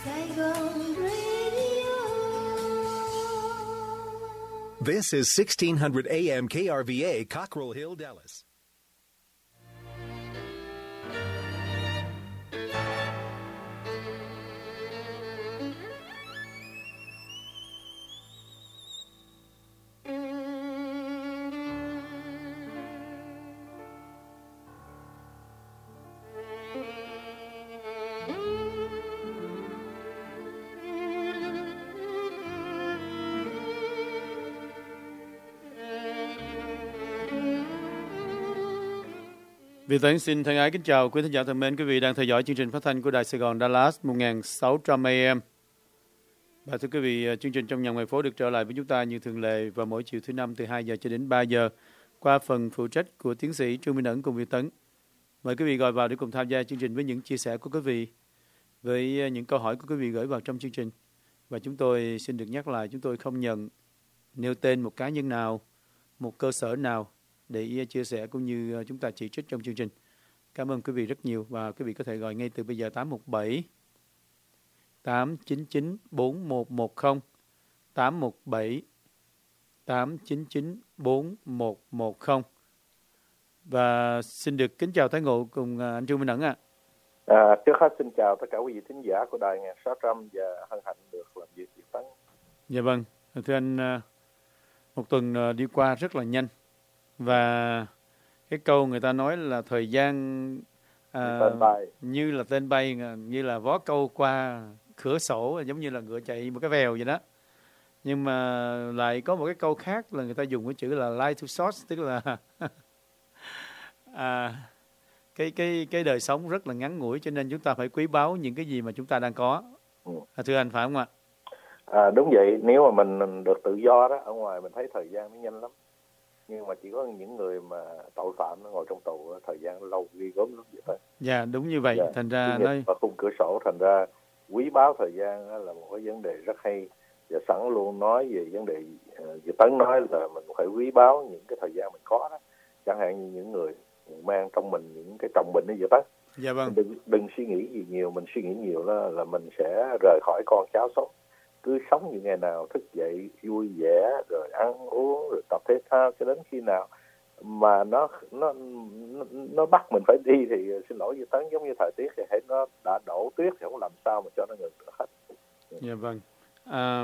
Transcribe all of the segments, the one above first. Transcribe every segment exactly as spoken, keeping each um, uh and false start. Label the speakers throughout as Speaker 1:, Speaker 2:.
Speaker 1: Saigon Radio.
Speaker 2: This is sixteen hundred A M K R V A, Cockrell Hill, Dallas.
Speaker 3: Việt Tấn xin thân ái kính chào quý thính giả thân mến. Quý vị đang theo dõi chương trình phát thanh của Đài Sài Gòn Dallas một nghìn sáu trăm A M. Và thưa quý vị, chương trình Trong Nhà Ngoài Phố được trở lại với chúng ta như thường lệ vào mỗi chiều thứ năm từ hai giờ cho đến ba giờ qua phần phụ trách của tiến sĩ Trương Minh Ẩn cùng Việt Tấn. Mời quý vị gọi vào để cùng tham gia chương trình với những chia sẻ của quý vị, với những câu hỏi của quý vị gửi vào trong chương trình. Và chúng tôi xin được nhắc lại, chúng tôi không nhận nêu tên một cá nhân nào, một cơ sở nào để chia sẻ cũng như chúng ta chỉ trích trong chương trình. Cảm ơn quý vị rất nhiều và quý vị có thể gọi ngay từ bây giờ tám một bảy tám chín chín bốn một một không, tám một bảy tám chín chín bốn một một không. Và xin được kính chào tái ngộ cùng anh Trương Minh Ẩn ạ.
Speaker 4: À. À, trước hết xin chào tất cả quý vị thính giả của Đài một nghìn sáu trăm và hân hạnh được làm việc Việt Tấn.
Speaker 3: Dạ vâng, thưa anh, một tuần đi qua rất là nhanh. Và cái câu người ta nói là thời gian à,
Speaker 4: tên bay.
Speaker 3: như là tên bay, như là vó câu qua cửa sổ, giống như là ngựa chạy một cái vèo vậy đó. Nhưng mà lại có một cái câu khác là người ta dùng cái chữ là life too short, tức là à, cái cái cái đời sống rất là ngắn ngủi, cho nên chúng ta phải quý báu những cái gì mà chúng ta đang có. Ừ. À, thưa anh, phải không ạ?
Speaker 4: À, đúng vậy. Nếu mà mình được tự do đó, ở ngoài mình thấy thời gian nó nhanh lắm. Nhưng mà chỉ có những người mà tội phạm nó ngồi trong tù thời gian lâu ghi gớm lắm vậy thôi.
Speaker 3: Dạ, đúng như vậy.
Speaker 4: Dạ,
Speaker 3: thành ra
Speaker 4: nói ở khung cửa sổ, thành ra quý báu thời gian là một cái vấn đề rất hay. Và sẵn luôn nói về vấn đề Việt Tấn nói là mình phải quý báu những cái thời gian mình có đó. Chẳng hạn như những người mang trong mình những cái trọng bệnh đó Việt Tấn.
Speaker 3: Dạ vâng.
Speaker 4: Đừng, đừng suy nghĩ gì nhiều, mình suy nghĩ nhiều đó là mình sẽ rời khỏi con cháu sống. Cứ sống như ngày nào, thức dậy vui vẻ, rồi ăn uống, rồi tập thể thao cho đến khi nào mà nó nó nó bắt mình phải đi thì xin lỗi Việt Tấn, giống như thời tiết thì hãy nó đã đổ tuyết thì không làm sao mà cho nó ngừng được hết.
Speaker 3: Dạ vâng. À,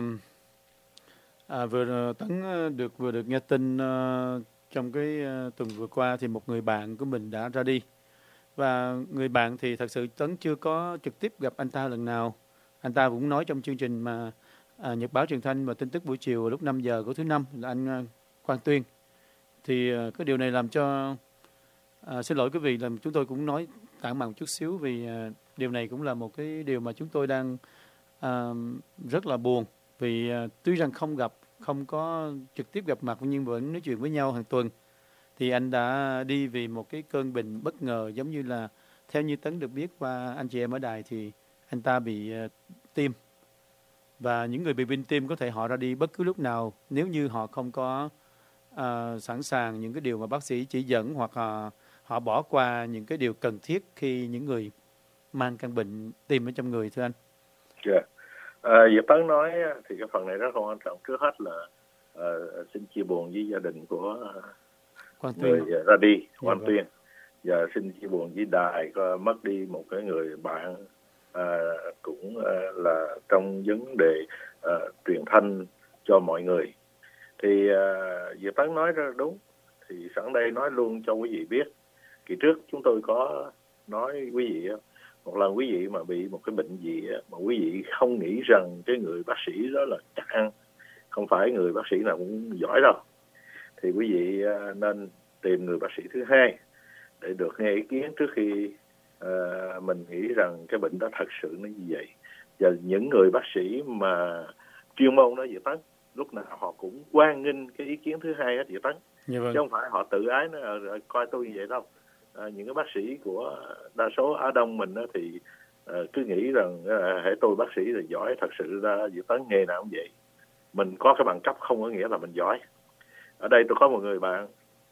Speaker 3: à, vừa Tấn được vừa được nghe tin uh, trong cái uh, tuần vừa qua thì một người bạn của mình đã ra đi. Và người bạn thì thật sự Tấn chưa có trực tiếp gặp anh ta lần nào. Anh ta cũng nói trong chương trình mà à, Nhật báo Truyền thanh và tin tức buổi chiều lúc năm giờ của thứ năm là anh uh, Quang Tuyên. Thì uh, cái điều này làm cho uh, xin lỗi quý vị, là chúng tôi cũng nói tản mạn một chút xíu, vì uh, điều này cũng là một cái điều mà chúng tôi đang uh, rất là buồn. Vì uh, tuy rằng không gặp, không có trực tiếp gặp mặt nhưng vẫn nói chuyện với nhau hàng tuần. Thì anh đã đi vì một cái cơn bệnh bất ngờ, giống như là theo như Tấn được biết qua anh chị em ở đài thì anh ta bị uh, tim. Và những người bị bệnh tim có thể họ ra đi bất cứ lúc nào nếu như họ không có uh, sẵn sàng những cái điều mà bác sĩ chỉ dẫn, hoặc uh, họ bỏ qua những cái điều cần thiết khi những người mang căn bệnh tim ở trong người, thưa anh.
Speaker 4: Dạ. Yeah. À, Việt Tấn nói thì cái phần này rất là quan trọng. Trước hết là uh, xin chia buồn với gia đình của
Speaker 3: Quang
Speaker 4: người
Speaker 3: Tuyên.
Speaker 4: ra đi, Quang
Speaker 3: Dạ,
Speaker 4: Tuyên. Và xin chia buồn với đài có mất đi một cái người bạn à, cũng à, là trong vấn đề à, truyền thanh cho mọi người. Thì à, Việt Tấn nói rất đúng. Thì sẵn đây nói luôn cho quý vị biết. Kỳ trước chúng tôi có nói quý vị, một lần quý vị mà bị một cái bệnh gì mà quý vị không nghĩ rằng cái người bác sĩ đó là chắc ăn, không phải người bác sĩ nào cũng giỏi đâu, thì quý vị à, nên tìm người bác sĩ thứ hai để được nghe ý kiến trước khi uh, mình nghĩ rằng cái bệnh đó thật sự nó như vậy. Và những người bác sĩ mà chuyên môn đó Việt Tấn, lúc nào họ cũng hoan nghênh cái ý kiến thứ hai hết Việt Tấn.
Speaker 3: Dạ vâng.
Speaker 4: Chứ không phải họ tự ái nó coi tôi như vậy đâu. À, những cái bác sĩ của đa số Á Đông mình đó thì uh, cứ nghĩ rằng uh, hễ tôi bác sĩ là giỏi. Thật sự ra Việt Tấn nghề nào cũng vậy. Mình có cái bằng cấp không có nghĩa là mình giỏi. Ở đây tôi có một người bạn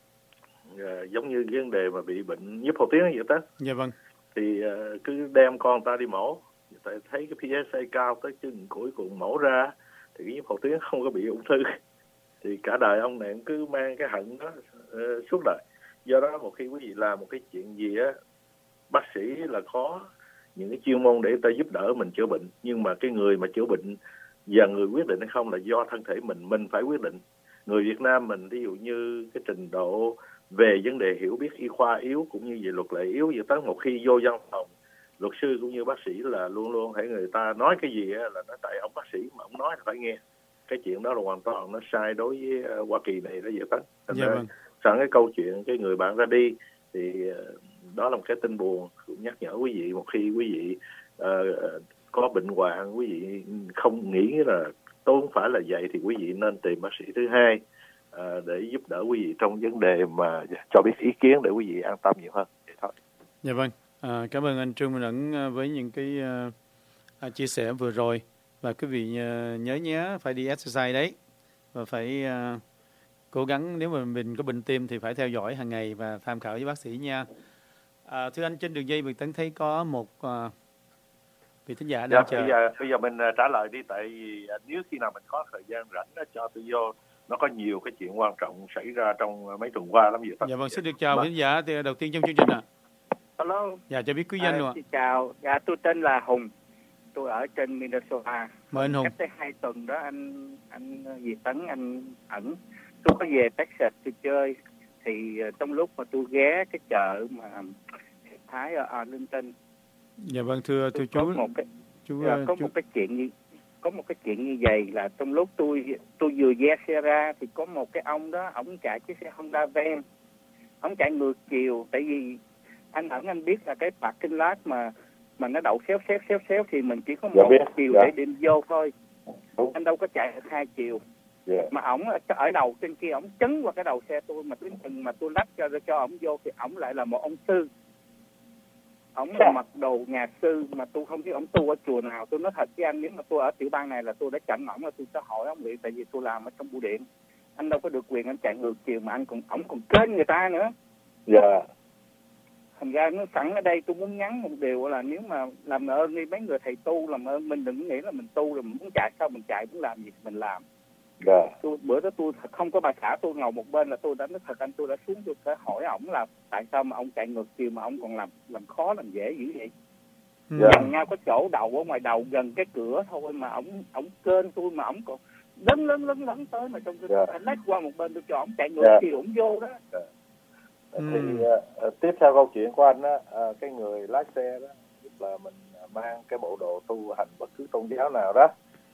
Speaker 4: uh, giống như cái vấn đề mà bị bệnh nhíp hầu tiếng vậy đó.
Speaker 3: Dạ vâng.
Speaker 4: Thì uh, cứ đem con ta đi mổ, tại thấy cái pê ét a cao tới chừng cuối cùng mổ ra thì cái nhiễm hậu tuyến không có bị ung thư, thì cả đời ông này cứ mang cái hận đó uh, suốt đời. Do đó một khi quý vị làm một cái chuyện gì á, bác sĩ là có những cái chuyên môn để người ta giúp đỡ mình chữa bệnh, nhưng mà cái người mà chữa bệnh và người quyết định hay không là do thân thể mình, mình phải quyết định. Người Việt Nam mình ví dụ như cái trình độ về vấn đề hiểu biết y khoa yếu cũng như về luật lệ yếu, vậy tới một khi vô văn phòng luật sư cũng như bác sĩ là luôn luôn hãy người ta nói cái gì á, là nói tại ông bác sĩ mà ông nói là phải nghe. Cái chuyện đó là hoàn toàn nó sai đối với uh, Hoa Kỳ này đó vậy đó.
Speaker 3: Dạ vâng.
Speaker 4: Sẵn cái câu chuyện cái người bạn ra đi thì uh, đó là một cái tin buồn, cũng nhắc nhở quý vị một khi quý vị uh, có bệnh hoạn, quý vị không nghĩ là tôi không phải là vậy thì quý vị nên tìm bác sĩ thứ hai uh, để giúp đỡ quý vị trong vấn đề mà cho biết ý kiến để quý vị an tâm nhiều hơn. Vậy thôi.
Speaker 3: Dạ vâng. À, cảm ơn anh Trương Minh Ẩn với những cái uh, chia sẻ vừa rồi. Và quý vị uh, nhớ nhé phải đi exercise đấy, và phải uh, cố gắng, nếu mà mình có bệnh tim thì phải theo dõi hàng ngày và tham khảo với bác sĩ nha. À, thưa anh, trên đường dây mình Tấn thấy có một uh, vị thính giả đang
Speaker 4: dạ,
Speaker 3: chờ.
Speaker 4: Bây giờ, bây giờ mình uh, trả lời đi, tại vì uh, nếu khi nào mình có thời gian rảnh đó, cho tôi vô. Nó có nhiều cái chuyện quan trọng xảy ra trong uh, mấy tuần qua lắm vậy.
Speaker 3: Dạ vâng, xin được chào vị thính giả đầu tiên trong chương trình ạ. À.
Speaker 5: Alo.
Speaker 3: Dạ, cho biết quý danh
Speaker 5: à,
Speaker 3: luôn ạ.
Speaker 5: Xin chào, dạ tôi tên là Hùng, tôi ở trên Minnesota.
Speaker 3: Mời anh Hùng.
Speaker 5: Cách đây hai tuần đó anh anh Việt Tấn, anh Ẩn, tôi có về Texas tôi chơi, thì trong lúc mà tôi ghé cái chợ mà Thái ở Arlington.
Speaker 3: Dạ vâng, thưa thưa chú.
Speaker 5: Có một cái
Speaker 3: chú,
Speaker 5: có
Speaker 3: chú...
Speaker 5: một cái chuyện như có một cái chuyện như vậy là trong lúc tôi tôi vừa ghé xe ra thì có một cái ông đó, ông chạy chiếc xe Honda Van, ông chạy ngược chiều, tại vì anh Ẩn anh biết là cái parking lot mà mà nó đậu xéo xéo xéo xéo thì mình chỉ có một
Speaker 4: dạ,
Speaker 5: chiều
Speaker 4: dạ.
Speaker 5: để định vô thôi.
Speaker 4: Đúng.
Speaker 5: Anh đâu có chạy được hai chiều.
Speaker 4: Dạ.
Speaker 5: Mà ổng ở đầu trên kia ổng chấn qua cái đầu xe tôi, mà đến chừng mà tôi lách cho cho ổng vô thì ổng lại là một ông sư. Ổng là mặc đồ nhà sư mà tôi không biết ổng tu ở chùa nào. Tôi nói thật với anh, nếu mà tôi ở tiểu bang này là tôi đã chặn ổng, là tôi sẽ hỏi ổng liền, tại vì tôi làm ở trong bưu điện. Anh đâu có được quyền anh chạy ngược chiều mà anh còn ổng còn kênh người ta nữa.
Speaker 4: Dạ.
Speaker 5: Thành ra nó sẵn ở đây tôi muốn nhắn một điều là nếu mà làm ơn đi mấy người thầy tu, làm ơn mình đừng nghĩ là mình tu rồi mình muốn chạy sao mình chạy, muốn làm gì mình làm.
Speaker 4: Dạ.
Speaker 5: Tôi bữa đó tôi không có bà xã tôi ngồi một bên là tôi đã nói thật anh, tôi đã xuống tôi sẽ hỏi ổng là tại sao mà ông chạy ngược chiều mà ông còn làm làm khó làm dễ dữ vậy.
Speaker 4: Dạ.
Speaker 5: Gần nhau có chỗ đầu ở ngoài đầu gần cái cửa thôi mà ổng ổng kênh tôi mà ổng còn lấn lấn lấn lấn tới mà trong tôi phải lách qua một bên tôi cho ổng chạy ngược
Speaker 4: dạ.
Speaker 5: chiều ổng vô đó.
Speaker 4: Dạ. Thì uh, tiếp theo câu chuyện của anh á, uh, cái người lái xe đó, tức là mình mang cái bộ đồ tu hành bất cứ tôn giáo nào đó,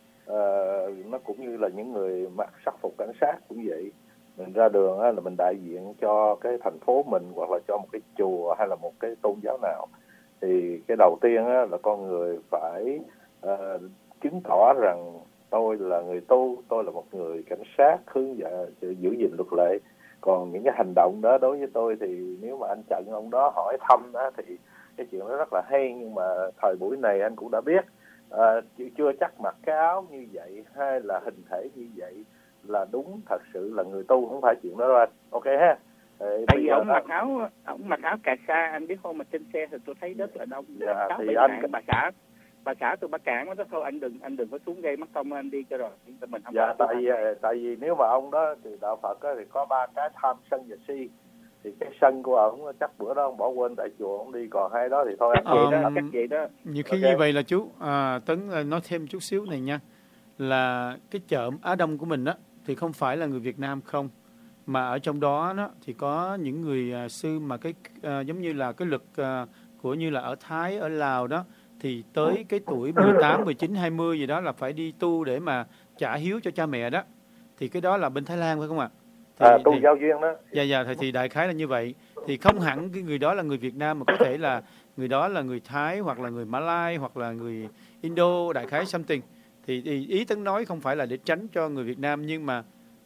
Speaker 4: uh, nó cũng như là những người mặc sắc phục cảnh sát cũng vậy. Mình ra đường á, là mình đại diện cho cái thành phố mình hoặc là cho một cái chùa hay là một cái tôn giáo nào. Thì cái đầu tiên á, là con người phải uh, chứng tỏ rằng tôi là người tu, tôi là một người cảnh sát hướng dẫn giữ gìn luật lệ. Còn những cái hành động đó đối với tôi thì nếu mà anh chặn ông đó hỏi thăm đó thì cái chuyện đó rất là hay, nhưng mà thời buổi này anh cũng đã biết à, chưa chắc mặc cái áo như vậy hay là hình thể như vậy là đúng thật sự là người tu, không phải chuyện đó đâu anh. Ok ha.
Speaker 5: Tại vì ông mặc áo ông mặc áo cà sa, anh biết không, mà trên xe thì tôi thấy rất là đông.
Speaker 4: Dạ, thì anh
Speaker 5: nạn, bà xã bà xã tôi bắt cản đó thôi, anh đừng anh đừng có xuống gây mất công anh đi cho rồi mình không.
Speaker 4: Dạ, tại vì tại vì nếu mà ông đó thì đạo Phật á, thì có ba cái tham sân và si, thì cái sân của ông chắc bữa đó ông bỏ quên tại chùa ông đi, còn hai đó thì thôi anh
Speaker 3: um,
Speaker 4: vậy
Speaker 5: đó cách vậy đó.
Speaker 3: Nhiều khi
Speaker 4: okay.
Speaker 3: Như vậy là chú à, Tấn nói thêm chút xíu này nha, là cái chợ Á Đông của mình á thì không phải là người Việt Nam không, mà ở trong đó nó thì có những người uh, sư mà cái uh, giống như là cái lực uh, của như là ở Thái, ở Lào đó, thì tới cái tuổi mười tám, mười chín, hai mươi gì đó là phải đi tu để mà trả hiếu cho cha mẹ đó. Thì cái đó là bên Thái Lan phải không ạ? Thì,
Speaker 4: à, tu
Speaker 3: thì,
Speaker 4: giao duyên đó.
Speaker 3: Dạ dạ thì, thì đại khái là như vậy. Thì không hẳn cái người đó là người Việt Nam, mà có thể là người đó là người Thái hoặc là người Malay hoặc là người Indo, đại khái something. Thì, thì ý Tấn nói không phải là để tránh cho người Việt Nam, nhưng mà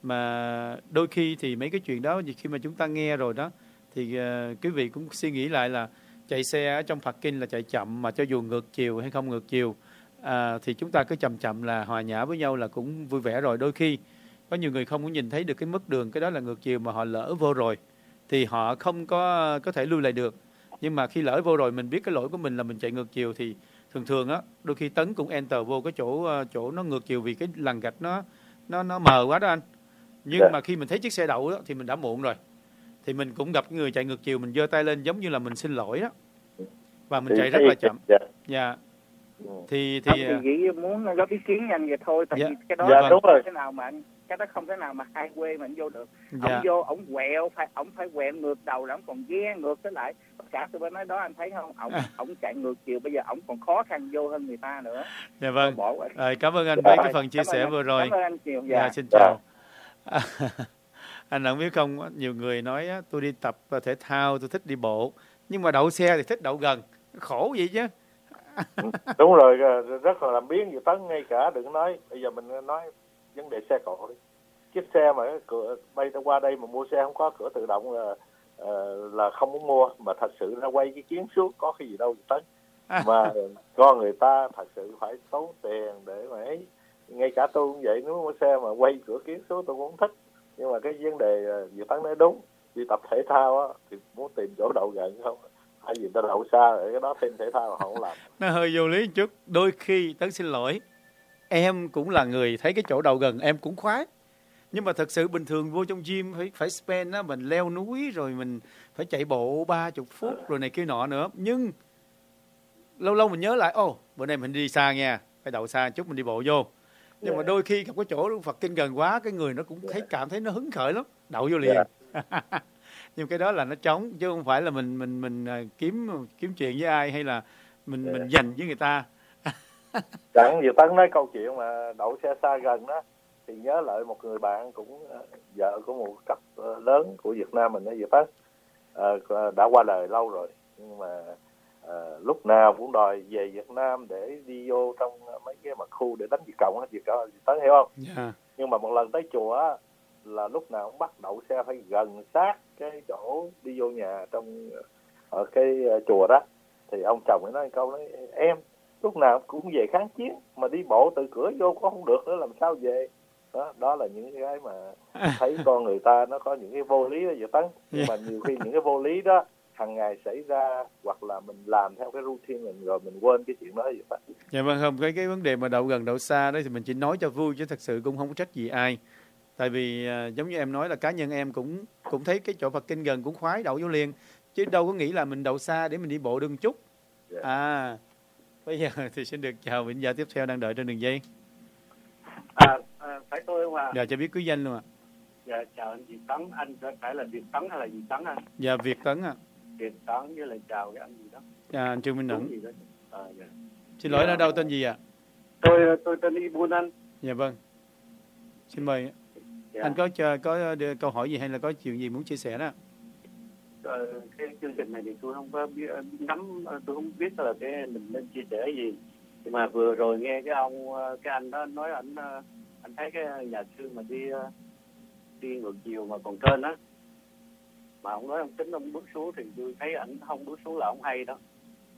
Speaker 3: mà đôi khi thì mấy cái chuyện đó khi mà chúng ta nghe rồi đó thì uh, quý vị cũng suy nghĩ lại là chạy xe ở trong parking là chạy chậm, mà cho dù ngược chiều hay không ngược chiều à, thì chúng ta cứ chậm chậm là hòa nhã với nhau là cũng vui vẻ rồi. Đôi khi có nhiều người không có nhìn thấy được cái mức đường, cái đó là ngược chiều mà họ lỡ vô rồi thì họ không có có thể lui lại được. Nhưng mà khi lỡ vô rồi mình biết cái lỗi của mình là mình chạy ngược chiều thì thường thường á đôi khi Tấn cũng enter vô cái chỗ chỗ nó ngược chiều vì cái lằn gạch nó nó nó mờ quá đó anh. Nhưng
Speaker 4: Dạ.
Speaker 3: mà khi mình thấy chiếc xe đậu đó thì mình đã muộn rồi, thì mình cũng gặp người chạy ngược chiều, mình giơ tay lên giống như là mình xin lỗi đó, và mình
Speaker 4: Thì
Speaker 3: chạy rất
Speaker 4: thấy-
Speaker 3: là chậm.
Speaker 4: Dạ.
Speaker 3: Dạ.
Speaker 4: Ừ.
Speaker 3: Thì
Speaker 5: Ông
Speaker 3: thì
Speaker 5: thì nghĩ muốn góp ý kiến nhanh vậy thôi, tại
Speaker 3: Dạ.
Speaker 5: vì cái đó
Speaker 3: Dạ,
Speaker 5: không
Speaker 4: đúng rồi.
Speaker 5: thể nào mà anh, cái đó không thể nào mà highway mà anh vô được.
Speaker 3: dạ
Speaker 5: Ông vô, ông quẹo, phải ông phải quẹo ngược đầu, là ông còn ghé ngược tới lại. Tất cả từ bên đó đó anh thấy không? Ông
Speaker 3: À.
Speaker 5: ông chạy ngược chiều, bây giờ ông còn khó khăn vô hơn người ta nữa.
Speaker 3: dạ vâng.
Speaker 5: Bỏ qua.
Speaker 3: Rồi, cảm ơn anh
Speaker 4: Dạ.
Speaker 3: với cái phần chia
Speaker 5: Cảm ơn
Speaker 3: sẻ
Speaker 5: anh.
Speaker 3: vừa rồi.
Speaker 5: Cảm ơn anh nhiều.
Speaker 3: Dạ,
Speaker 5: Dạ.
Speaker 3: xin
Speaker 4: Dạ.
Speaker 3: chào. À, anh không biết không, nhiều người nói á, tôi đi tập thể thao, tôi thích đi bộ, nhưng mà đậu xe thì thích đậu gần, khổ vậy chứ.
Speaker 4: Đúng rồi, rất là làm biến. Dự Tấn ngay cả đừng nói, bây giờ mình nói vấn đề xe cộ đi. Chiếc xe mà cái cửa bay qua đây mà mua xe không có cửa tự động là uh, là không muốn mua, mà thật sự ra quay cái kiến xuống có cái gì đâu Dự Tấn. Mà con người ta thật sự phải tốn tiền để mà ấy. Ngay cả tôi cũng vậy, nếu mua xe mà quay cửa kiến xuống tôi cũng không thích. Nhưng mà cái vấn đề Dự Tấn nói đúng, đi tập thể thao á thì muốn tìm chỗ đậu gần không, hay gì ta đậu xa để cái đó thêm thể thao họ không làm.
Speaker 3: Nó hơi vô lý một chút. Đôi khi Tấn xin lỗi, em cũng là người thấy cái chỗ đậu gần em cũng khoái, nhưng mà thật sự bình thường vô trong gym phải phải spend á, mình leo núi rồi mình phải chạy bộ ba chục phút rồi này kia nọ nữa. Nhưng lâu lâu mình nhớ lại, ô oh, bữa nay mình đi xa nha, phải đậu xa chút mình đi bộ vô. Nhưng
Speaker 4: Yeah.
Speaker 3: mà đôi khi gặp cái chỗ Phật kinh gần quá, cái người nó cũng thấy cảm thấy nó hứng khởi lắm, đậu vô liền.
Speaker 4: Yeah.
Speaker 3: Nhưng cái đó là nó trống, chứ không phải là mình mình mình kiếm kiếm chuyện với ai hay là mình
Speaker 4: Yeah.
Speaker 3: mình giành với người ta.
Speaker 4: Chẳng Dự Tấn nói câu chuyện mà đậu xe xa gần đó thì nhớ lại một người bạn cũng vợ của một cấp lớn của Việt Nam mình ở Dự Tấn, à, đã qua đời lâu rồi, nhưng mà à, lúc nào cũng đòi về Việt Nam để đi vô trong mấy cái mặt khu để đánh Việt Cộng hết, Việt Cộng Dự Tấn hiểu không?
Speaker 3: Yeah.
Speaker 4: Nhưng mà một lần tới chùa á, là lúc nào cũng bắt đậu xe phải gần sát cái chỗ đi vô nhà trong ở cái chùa đó, thì ông chồng mới nói câu nói em lúc nào cũng về kháng chiến mà đi bộ từ cửa vô cũng không được nữa làm sao về. Đó, đó là những cái mà thấy con người ta nó có những cái vô lý đó Dự Tấn. Nhưng mà nhiều khi những cái vô lý đó hàng ngày xảy ra, hoặc là mình làm theo cái routine mình rồi mình quên cái chuyện đó Dự Tấn.
Speaker 3: Dạ vâng, không, cái cái vấn đề mà đậu gần đậu xa đấy thì mình chỉ nói cho vui chứ thật sự cũng không có trách gì ai. Tại vì à, giống như em nói là cá nhân em cũng cũng thấy cái chỗ Phật kinh gần cũng khoái đậu vô liền, chứ đâu có nghĩ là mình đậu xa để mình đi bộ đường chút.
Speaker 4: Yeah.
Speaker 3: À, bây giờ thì xin được chào vị giả tiếp theo đang đợi trên đường dây.
Speaker 6: À, à phải tôi không ạ?
Speaker 3: Dạ, cho biết quý danh luôn ạ.
Speaker 6: Dạ chào anh Việt Tấn, anh phải là Việt Tấn hay là Việt Tấn anh?
Speaker 3: Dạ, Việt Tấn ạ.
Speaker 6: Việt Tấn với lại chào cái anh gì đó.
Speaker 3: Dạ, anh Trương Minh
Speaker 6: Đúng
Speaker 3: Nẫn.
Speaker 6: gì đó. À, dạ.
Speaker 3: Xin lỗi,
Speaker 6: Dạ.
Speaker 3: ở đâu tên gì ạ?
Speaker 6: Tôi tôi tên Ibun anh.
Speaker 3: Dạ vâng. Xin mời.
Speaker 6: Dạ.
Speaker 3: Anh có chờ, có đưa câu hỏi gì hay là có chuyện gì muốn chia sẻ đó?
Speaker 6: Ờ, cái chương trình này thì tôi không có biết nắm, tôi không biết là cái mình nên chia sẻ gì. Nhưng mà vừa rồi nghe cái ông cái anh đó nói anh anh thấy cái nhà sư mà đi đi ngược chiều mà còn trên á, mà ông nói ông tính ông bước xuống thì tôi thấy ảnh không bước xuống là ông hay đó.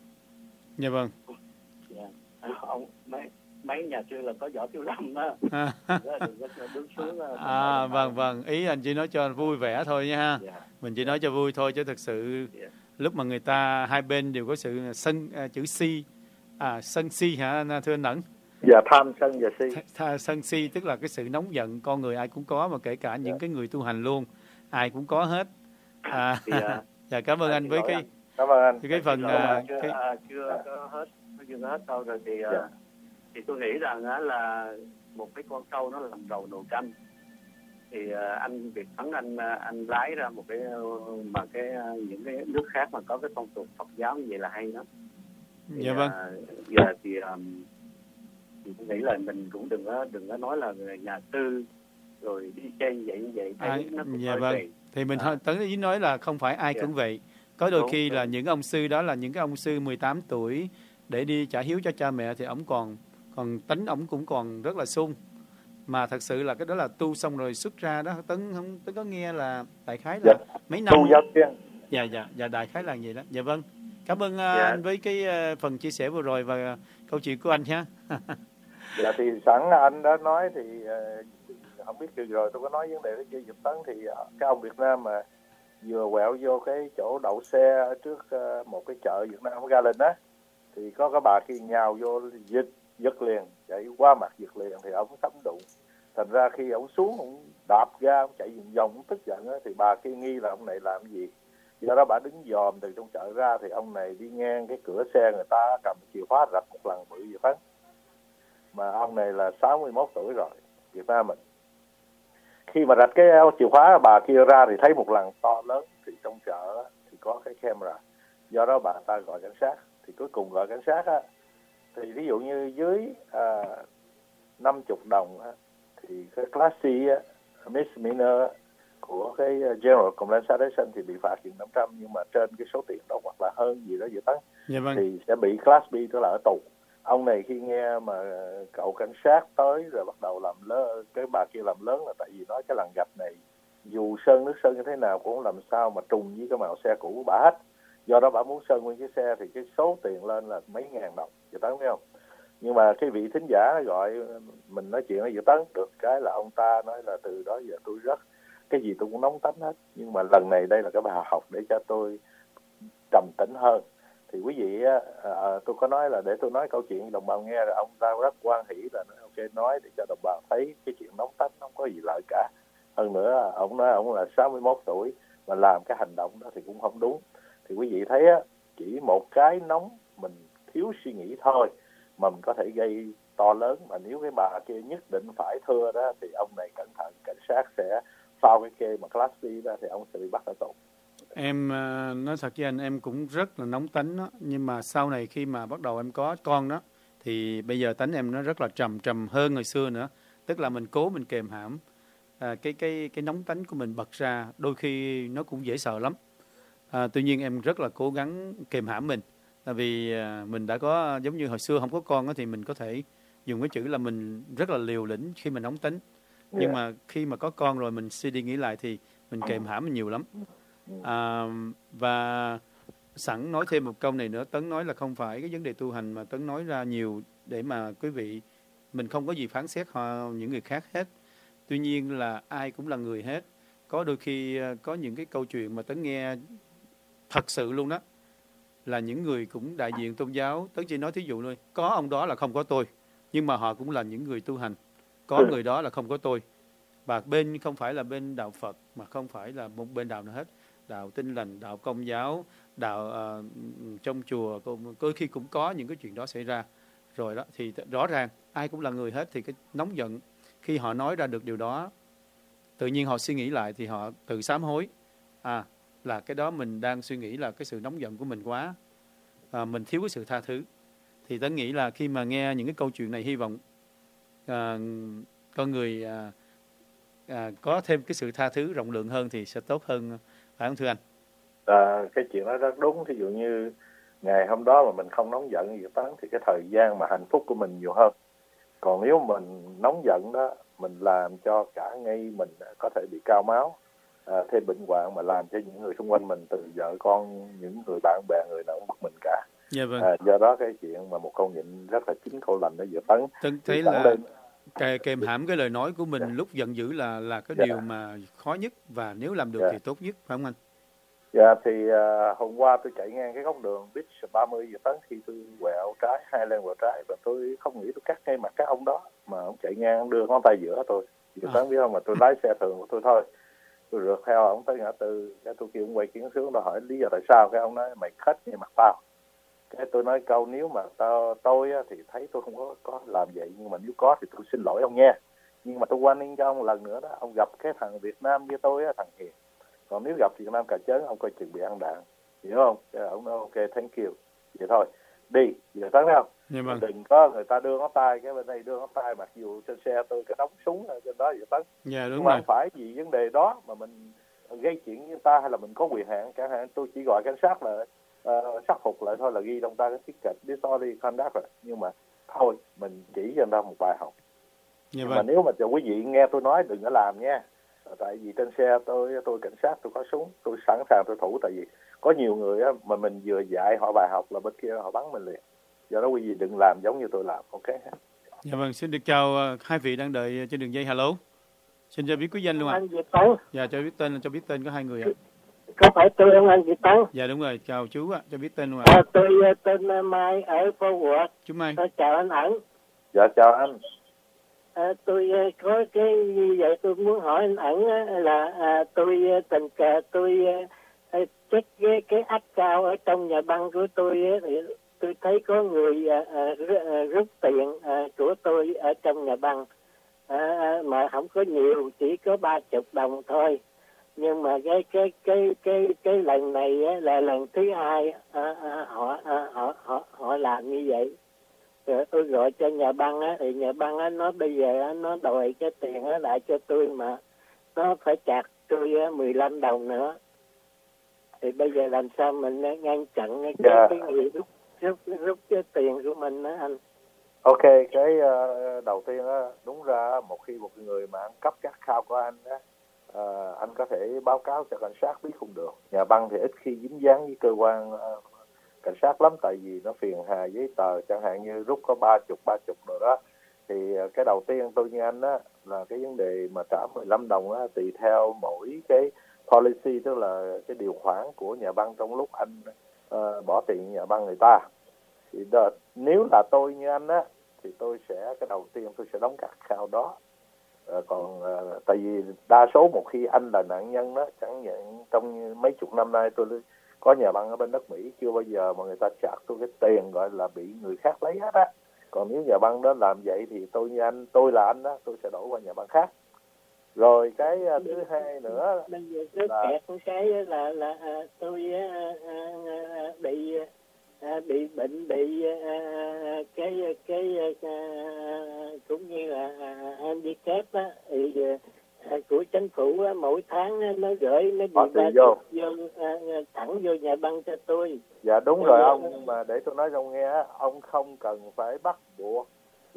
Speaker 3: Dạ vâng.
Speaker 6: Dạ. Ông mấy mấy nhà sư là có võ Tiểu Lâm đó.
Speaker 3: À,
Speaker 6: Đừng có đứng xuống.
Speaker 3: à vâng vâng, ý anh chỉ nói cho vui vẻ thôi nha ha.
Speaker 6: Dạ.
Speaker 3: Mình chỉ nói cho vui thôi chứ thực sự
Speaker 6: Dạ.
Speaker 3: lúc mà người ta hai bên đều có sự sân à, chữ si, à sân si hả thưa anh Nẫn?
Speaker 4: Dạ, tham sân và si.
Speaker 3: Th- sân si tức là cái sự nóng giận, con người ai cũng có, mà kể cả những yeah. cái người tu hành luôn ai cũng có hết. À,
Speaker 6: Thì, à,
Speaker 3: dạ cảm ơn
Speaker 6: à,
Speaker 3: anh với cái
Speaker 6: anh.
Speaker 4: Cảm ơn anh.
Speaker 3: cái phần
Speaker 6: Rồi,
Speaker 3: à,
Speaker 6: chưa,
Speaker 3: cái
Speaker 6: à, chưa có hết, chưa có hết đâu rồi thì
Speaker 4: Dạ.
Speaker 6: à, thì tôi nghĩ rằng á, là một cái con trâu nó làm đầu nồi canh, thì à, anh Việt Thắng anh anh lái ra một cái mà cái những cái nước khác mà có cái phong tục Phật giáo như vậy là hay lắm. Thì,
Speaker 3: dạ vâng.
Speaker 6: à, giờ thì, um, thì tôi nghĩ là mình cũng đừng có đừng có nói là nhà tư rồi đi chơi như vậy như vậy thấy
Speaker 3: À,
Speaker 6: nó cũng
Speaker 3: dạ
Speaker 6: hơi
Speaker 3: vâng.
Speaker 6: kỳ.
Speaker 3: Thì mình
Speaker 6: À.
Speaker 3: Tấn ý nói là không phải ai
Speaker 6: Dạ.
Speaker 3: cũng vậy. Có đôi
Speaker 6: Đúng,
Speaker 3: khi là
Speaker 6: đúng.
Speaker 3: những ông sư đó là những cái ông sư mười tám tuổi để đi trả hiếu cho cha mẹ thì ổng còn còn tính ổng cũng còn rất là sung. Mà thật sự là cái đó là tu xong rồi xuất ra đó, Tấn không Tấn có nghe là đại khái là
Speaker 4: Dạ.
Speaker 3: mấy năm.
Speaker 4: Tu giáo tiên.
Speaker 3: Dạ dạ dạ đại khái là vậy đó. Dạ vâng. Cảm ơn uh,
Speaker 6: Dạ.
Speaker 3: anh với cái uh, phần chia sẻ vừa rồi và uh, câu chuyện của anh ha.
Speaker 4: Dạ thì sẵn anh đã nói thì uh, không biết từ rồi tôi có nói vấn đề đó chưa Dịp Tấn, thì uh, cái ông Việt Nam mà vừa quẹo vô cái chỗ đậu xe trước uh, một cái chợ Việt Nam ở Ga Linh á, thì có cái bà kia nhào vô giật giật liền, chạy qua mặt giật liền thì ông sắm đụng. Thành ra khi ông xuống, ông đạp ga, ông chạy vòng vòng, ông tức giận á, thì bà kia nghi là ông này làm gì. Do đó bà đứng dòm từ trong chợ ra thì ông này đi ngang cái cửa xe người ta cầm chìa khóa rạch một lần bự vậy đó. Mà ông này là sáu mươi mốt tuổi rồi, Việt Nam mình. Khi mà rạch cái chìa khóa bà kia ra thì thấy một lần to lớn, thì trong chợ thì có cái camera. Do đó bà ta gọi cảnh sát, thì cuối cùng gọi cảnh sát á, thì ví dụ như dưới à, năm mươi đồng á, thì cái Class C á, misdemeanor của cái General Complaint Citation thì bị phạt chừng năm trăm, nhưng mà trên cái số tiền đó hoặc là hơn gì đó vậy đó,
Speaker 3: Dạ vâng.
Speaker 4: thì sẽ bị Class B, tức là ở tù. Ông này khi nghe mà cậu cảnh sát tới rồi bắt đầu làm lớn, cái bà kia làm lớn là tại vì nói cái lằn gạch này dù sơn nước sơn như thế nào cũng không làm sao mà trùng với cái màu xe cũ của bà hết. Do đó bà muốn sơn nguyên cái xe thì cái số tiền lên là mấy ngàn đồng, Dự Tấn biết không? Nhưng mà cái vị thính giả gọi mình nói chuyện với Dự Tấn được cái là ông ta nói là từ đó giờ tôi rất cái gì tôi cũng nóng tính hết, nhưng mà lần này đây là cái bài học để cho tôi trầm tĩnh hơn. Thì quý vị à, tôi có nói là để tôi nói câu chuyện đồng bào nghe, rồi ông ta rất hoan hỉ là nói, ok nói để cho đồng bào thấy cái chuyện nóng tính không có gì lợi cả. Hơn nữa ông nói ông là sáu mươi mốt tuổi mà làm cái hành động đó thì cũng không đúng. Thì quý vị thấy á, chỉ một cái nóng mình thiếu suy nghĩ thôi mà mình có thể gây to lớn. Mà nếu cái bà kia nhất định phải thưa đó thì ông này cẩn thận, cảnh sát sẽ phao cái kê mà Class B đó thì ông sẽ bị bắt ở tù.
Speaker 3: Em uh, nói thật với anh, em cũng rất là nóng tính đó. Nhưng mà sau này khi mà bắt đầu em có con đó, thì bây giờ tính em nó rất là trầm trầm hơn ngày xưa nữa. Tức là mình cố mình kềm hãm à, cái cái cái nóng tính của mình bật ra, đôi khi nó cũng dễ sợ lắm. À, tuy nhiên em rất là cố gắng kềm hãm mình. Tại vì à, mình đã có, giống như hồi xưa không có con đó, thì mình có thể dùng cái chữ là mình rất là liều lĩnh khi mình nóng tính. Nhưng yeah. mà khi mà có con rồi mình suy đi nghĩ lại thì mình kềm hãm mình nhiều lắm. À, và sẵn nói thêm một câu này nữa, Tấn nói là không phải cái vấn đề tu hành, mà Tấn nói ra nhiều để mà quý vị, mình không có gì phán xét họ, những người khác hết. Tuy nhiên là ai cũng là người hết. Có đôi khi có những cái câu chuyện mà Tấn nghe thật sự luôn đó, là những người cũng đại diện tôn giáo. Tấn chỉ nói thí dụ thôi, có ông đó là không có tôi, nhưng mà họ cũng là những người tu hành. Có người đó là không có tôi, và bên không phải là bên đạo Phật, mà không phải là một bên đạo nào hết, đạo Tin Lành, đạo Công giáo, đạo uh, trong chùa, đôi khi cũng có những cái chuyện đó xảy ra rồi đó. Thì rõ ràng ai cũng là người hết, thì cái nóng giận khi họ nói ra được điều đó, tự nhiên họ suy nghĩ lại thì họ tự sám hối, à là cái đó mình đang suy nghĩ là cái sự nóng giận của mình quá, à, mình thiếu cái sự tha thứ. Thì Tấn nghĩ là khi mà nghe những cái câu chuyện này, hy vọng à, con người à, à, có thêm cái sự tha thứ rộng lượng hơn thì sẽ tốt hơn, phải không thưa anh?
Speaker 4: À, cái chuyện đó rất đúng. Thí dụ như ngày hôm đó mà mình không nóng giận gì Tấn thì cái thời gian mà hạnh phúc của mình nhiều hơn. Còn nếu mình nóng giận đó, mình làm cho cả ngay mình có thể bị cao máu, à, thêm bệnh hoạn, mà làm cho những người xung quanh mình, từ vợ con, những người bạn bè, người nào cũng bực mình cả.
Speaker 3: Dạ vâng.
Speaker 4: À, do đó cái chuyện mà một câu nhịn rất là chính câu lành đó giữa Tấn.
Speaker 3: Tấn thấy là lên... kề, kèm hãm cái lời nói của mình yeah. lúc giận dữ là là cái yeah. điều mà khó nhất, và nếu làm được yeah. thì tốt nhất, phải không anh?
Speaker 4: Dạ yeah, thì uh, hôm qua tôi chạy ngang cái góc đường Beach ba mươi giờ Tấn, khi tôi quẹo trái, hai lên quẹo trái, và tôi không nghĩ tôi cắt ngay mặt các ông đó, mà ông chạy ngang đưa ngón tay giữa tôi. Giờ Tấn à. biết không, mà tôi lái xe thường của tôi thôi, tôi rượt theo ông tới ngã tư, cái tôi kêu ông quay kiến xuống, tôi hỏi lý do tại sao, cái ông nói mày khết ngay mặt tao. Cái tôi nói câu nếu mà tao tôi á, thì thấy tôi không có có làm vậy, nhưng mà nếu có thì tôi xin lỗi ông nha. Nhưng mà tôi quan ninh cho ông lần nữa đó, ông gặp cái thằng Việt Nam với tôi á, thằng Hiền. Còn nếu gặp Việt Nam cà chớn, ông coi chừng bị ăn đạn, hiểu không? Cái ông nói ok, thank you, vậy thôi, đi, giờ Tấn thấy không? Vâng. Đừng có người ta đưa ngón tay, cái bên đây đưa ngón tay, mặc dù trên xe tôi cái đóng súng ở trên đó, vậy Tấn.
Speaker 3: Dạ, đúng
Speaker 4: mà
Speaker 3: rồi.
Speaker 4: Không phải vì vấn đề đó mà mình gây chuyện với người ta, hay là mình có quyền hạn, chẳng hạn tôi chỉ gọi cảnh sát là uh, sát phục lại thôi, là ghi trong ta cái ticket disorderly conduct rồi. Nhưng mà thôi, mình chỉ cho người ta một bài học. Dạ, vâng. Mà nếu mà cho quý vị nghe tôi nói đừng có làm nha. Tại vì trên xe tôi tôi cảnh sát, tôi có súng, tôi sẵn sàng tôi thủ. Tại vì có nhiều người á, mà mình vừa dạy họ bài học là bên kia họ bắn mình liền. Do đó quý vị đừng làm giống như tôi làm, ok?
Speaker 3: Dạ vâng, xin được chào uh, hai vị đang đợi trên đường dây. Hello, xin cho biết quý danh luôn ạ.
Speaker 7: Anh Việt Tấn.
Speaker 3: Dạ, cho biết tên, cho biết tên có hai người ạ.
Speaker 7: có phải tôi không anh Việt Tấn?
Speaker 3: Dạ đúng rồi, chào chú ạ, cho biết tên không ạ?
Speaker 7: À, tôi tên Mai ở Phú Quốc.
Speaker 3: Chú Mai.
Speaker 7: Tôi chào anh Ẩn.
Speaker 4: Dạ chào anh.
Speaker 7: À, tôi có cái như vậy tôi muốn hỏi anh Ẩn là à, tôi tình cờ tôi à, check cái cái account ở trong nhà băng của tôi thì tôi thấy có người à, à, rút tiền à, của tôi ở trong nhà băng à, mà không có nhiều, chỉ có ba chục đồng thôi. Nhưng mà cái cái cái cái cái lần này á, là lần thứ hai à, à, họ à, họ họ họ làm như vậy. Rồi tôi gọi cho nhà băng á, thì nhà băng á nó bây giờ á, nó đòi cái tiền á lại cho tôi mà nó phải chặt tôi á, mười lăm đồng nữa. Thì bây giờ làm sao mình ngăn chặn cái,
Speaker 4: dạ.
Speaker 7: cái người rút rút rút cái tiền của mình đó anh?
Speaker 4: Ok, cái uh, đầu tiên á, đúng ra một khi một người mà ăn cắp các account của anh á, uh, anh có thể báo cáo cho cảnh sát biết không được. Nhà băng thì ít khi dính dáng với cơ quan uh, cảnh sát lắm, tại vì nó phiền hà giấy tờ, chẳng hạn như rút có ba chục ba chục rồi đó. Thì uh, cái đầu tiên tôi như anh á là cái vấn đề mà trả mười lăm đồng á, tùy theo mỗi cái policy, tức là cái điều khoản của nhà băng trong lúc anh uh, bỏ tiền nhà băng người ta. Thì đó, nếu là tôi như anh á thì tôi sẽ cái đầu tiên tôi sẽ đóng các account đó. À, còn à, tại vì đa số một khi anh là nạn nhân đó, chẳng hạn trong mấy chục năm nay tôi có nhà băng ở bên đất Mỹ, chưa bao giờ mà người ta chặt tôi cái tiền gọi là bị người khác lấy hết á. Còn nếu nhà băng đó làm vậy thì tôi như anh, tôi là anh đó, tôi sẽ đổi qua nhà băng khác. Rồi cái uh, thứ hai nữa
Speaker 7: bây giờ cái
Speaker 4: là
Speaker 7: kẹt cái là là à, tôi à, à, bị à, bị bệnh bị à, cái cái à, cũng như là à, handicap á, thì à, của chính phủ á, mỗi tháng á, nó gửi nó bị ba vô, vô à, thẳng vô nhà băng cho tôi.
Speaker 4: Dạ đúng rồi ông, nhưng mà để tôi nói cho ông nghe, ông không cần phải bắt buộc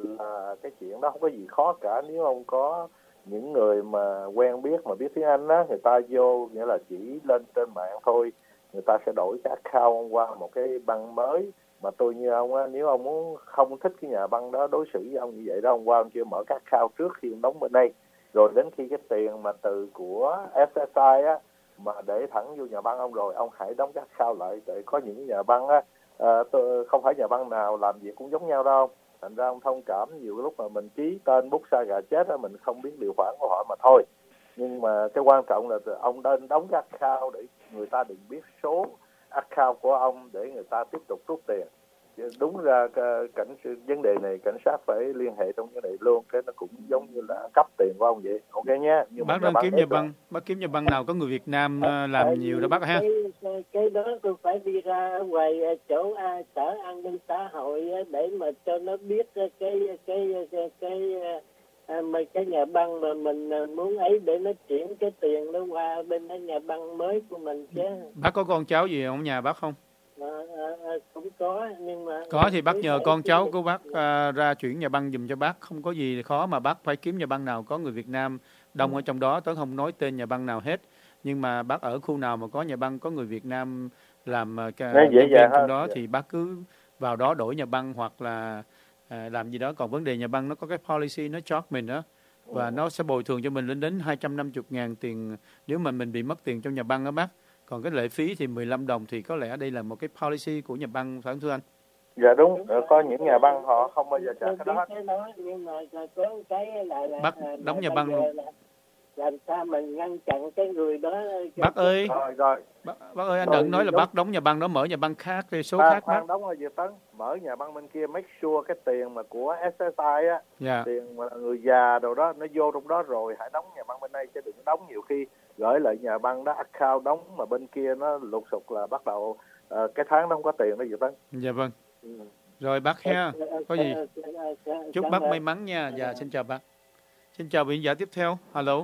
Speaker 4: là cái chuyện đó không có gì khó cả. Nếu ông có những người mà quen biết mà biết tiếng Anh á, người ta vô nghĩa là chỉ lên trên mạng thôi, người ta sẽ đổi cái account qua một cái băng mới. Mà tôi như ông á, nếu ông muốn không thích cái nhà băng đó đối xử với ông như vậy đó, ông qua ông chưa mở các account trước khi ông đóng bên đây, rồi đến khi cái tiền mà từ của ét ét i á mà để thẳng vô nhà băng ông rồi ông hãy đóng các account lại. Tại có những nhà băng á, à, tôi, không phải nhà băng nào làm việc cũng giống nhau đâu, thành ra ông thông cảm nhiều lúc mà mình ký tên bút sa gà chết á, mình không biết điều khoản của họ mà thôi. Nhưng mà cái quan trọng là ông nên đóng các account để người ta đừng biết số account của ông để người ta tiếp tục rút tiền. Đúng ra cảnh vấn đề này cảnh sát phải liên hệ trong vấn đề luôn, cái nó cũng giống như là cắp tiền của ông vậy. Ok nhé. Nhưng
Speaker 3: bác đang kiếm nhà băng, bác kiếm nhà băng nào có người Việt Nam làm à, nhiều đó bác ha.
Speaker 7: Cái, cái, cái đó tôi phải đi ra ngoài chỗ à, sở an ninh xã hội để mà cho nó biết cái cái cái cái, cái à, mà cái nhà băng mà mình muốn ấy để nó chuyển cái tiền nó qua bên cái nhà băng mới của mình chứ.
Speaker 3: Bác có con cháu gì ở nhà bác không?
Speaker 7: À, à, cũng có, nhưng mà
Speaker 3: có thì bác nhờ con cháu của bác à, ra chuyển nhà băng giùm cho bác, không có gì khó mà bác phải kiếm nhà băng nào có người Việt Nam đông ở trong đó. Tớ không nói tên nhà băng nào hết, nhưng mà bác ở khu nào mà có nhà băng có người Việt Nam làm cái nhân viên trong đó thì bác cứ vào đó đổi nhà băng hoặc là à, làm gì đó. Còn vấn đề nhà băng nó có cái policy nó charge mình đó, và nó sẽ bồi thường cho mình lên đến hai trăm năm mươi ngàn tiền nếu mà mình bị mất tiền trong nhà băng đó bác. Còn cái lệ phí thì mười lăm đồng thì có lẽ đây là một cái policy của nhà băng, phải không thưa anh?
Speaker 4: Dạ đúng, có những nhà băng họ không bao giờ trả cái đó.
Speaker 7: Cái đó nhưng mà có cái là, là
Speaker 3: bác đóng nhà băng luôn.
Speaker 7: Làm sao mình ngăn chặn cái người đó?
Speaker 3: Bác ơi,
Speaker 4: rồi, rồi.
Speaker 3: Bác, bác ơi, anh rồi, đừng nói là đúng. Bác đóng nhà băng đó, mở nhà băng khác, số
Speaker 4: à,
Speaker 3: khác bác.
Speaker 4: Đóng ở Việt Tấn, mở nhà băng bên kia, make sure cái tiền mà của ét ét i á,
Speaker 3: yeah.
Speaker 4: tiền mà người già đồ đó nó vô trong đó rồi hãy đóng nhà băng bên đây, chứ đừng đóng nhiều khi gửi lại nhà băng đó account đóng mà bên kia nó lục sục là bắt đầu uh, cái tháng nó không có tiền đó Việt Tấn.
Speaker 3: Dạ vâng. Ừ. Rồi bác ha, có gì? Chúc bác may mắn nha. Dạ xin chào bác. Xin chào vị giả tiếp theo. Hello.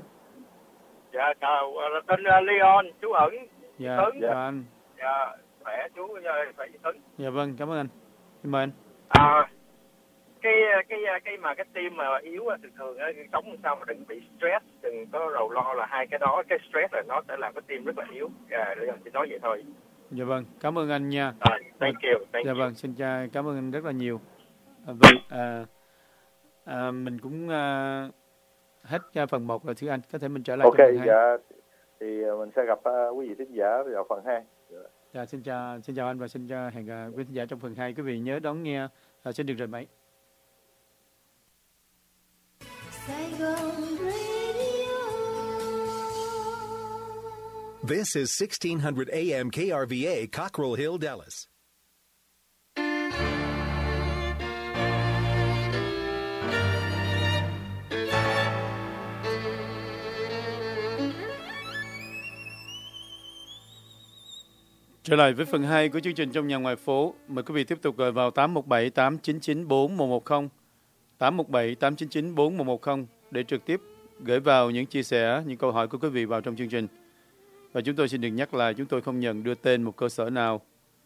Speaker 8: Dạ chào, tên Leon, chú Ẩn.
Speaker 3: Dạ,
Speaker 8: Tuấn.
Speaker 3: dạ anh.
Speaker 8: Dạ, khỏe chú, khỏe chị Tuấn.
Speaker 3: Dạ vâng, cảm ơn anh. Xin mời anh.
Speaker 8: À, cái cái cái mà cái tim mà yếu thường thường á, sống sao mà đừng bị stress, đừng có rầu lo là hai cái đó, cái stress là nó sẽ làm cái tim rất là yếu. Dạ, Leon chỉ nói vậy thôi.
Speaker 3: Dạ vâng, cảm ơn anh nha.
Speaker 8: À, thank you, thank
Speaker 3: dạ
Speaker 8: you.
Speaker 3: vâng, xin chào, cảm ơn anh rất là nhiều. À, vâng, à, à, mình cũng à, hết phần một rồi thưa anh, có thể mình trở lại.
Speaker 4: Ok, dạ, thì mình sẽ gặp uh, quý vị thính giả vào phần hai.
Speaker 3: Dạ, xin chào, xin chào anh và xin chào hẹn uh, quý thính giả trong phần hai. Quý vị nhớ đón nghe uh, trên đường rời máy.
Speaker 1: Saigon Radio.
Speaker 2: This is sixteen hundred A M K R V A, Cockrell Hill, Dallas.
Speaker 3: Trở lại với phần hai của chương trình Trong Nhà Ngoài Phố. Mời quý vị tiếp tục gọi vào tám một bảy tám chín chín bốn một một không, tám một bảy tám chín chín bốn một một không để trực tiếp gửi vào những chia sẻ, những câu hỏi của quý vị vào trong chương trình. Và chúng tôi xin được nhắc lại, chúng tôi không nhận đưa tên một cơ sở nào,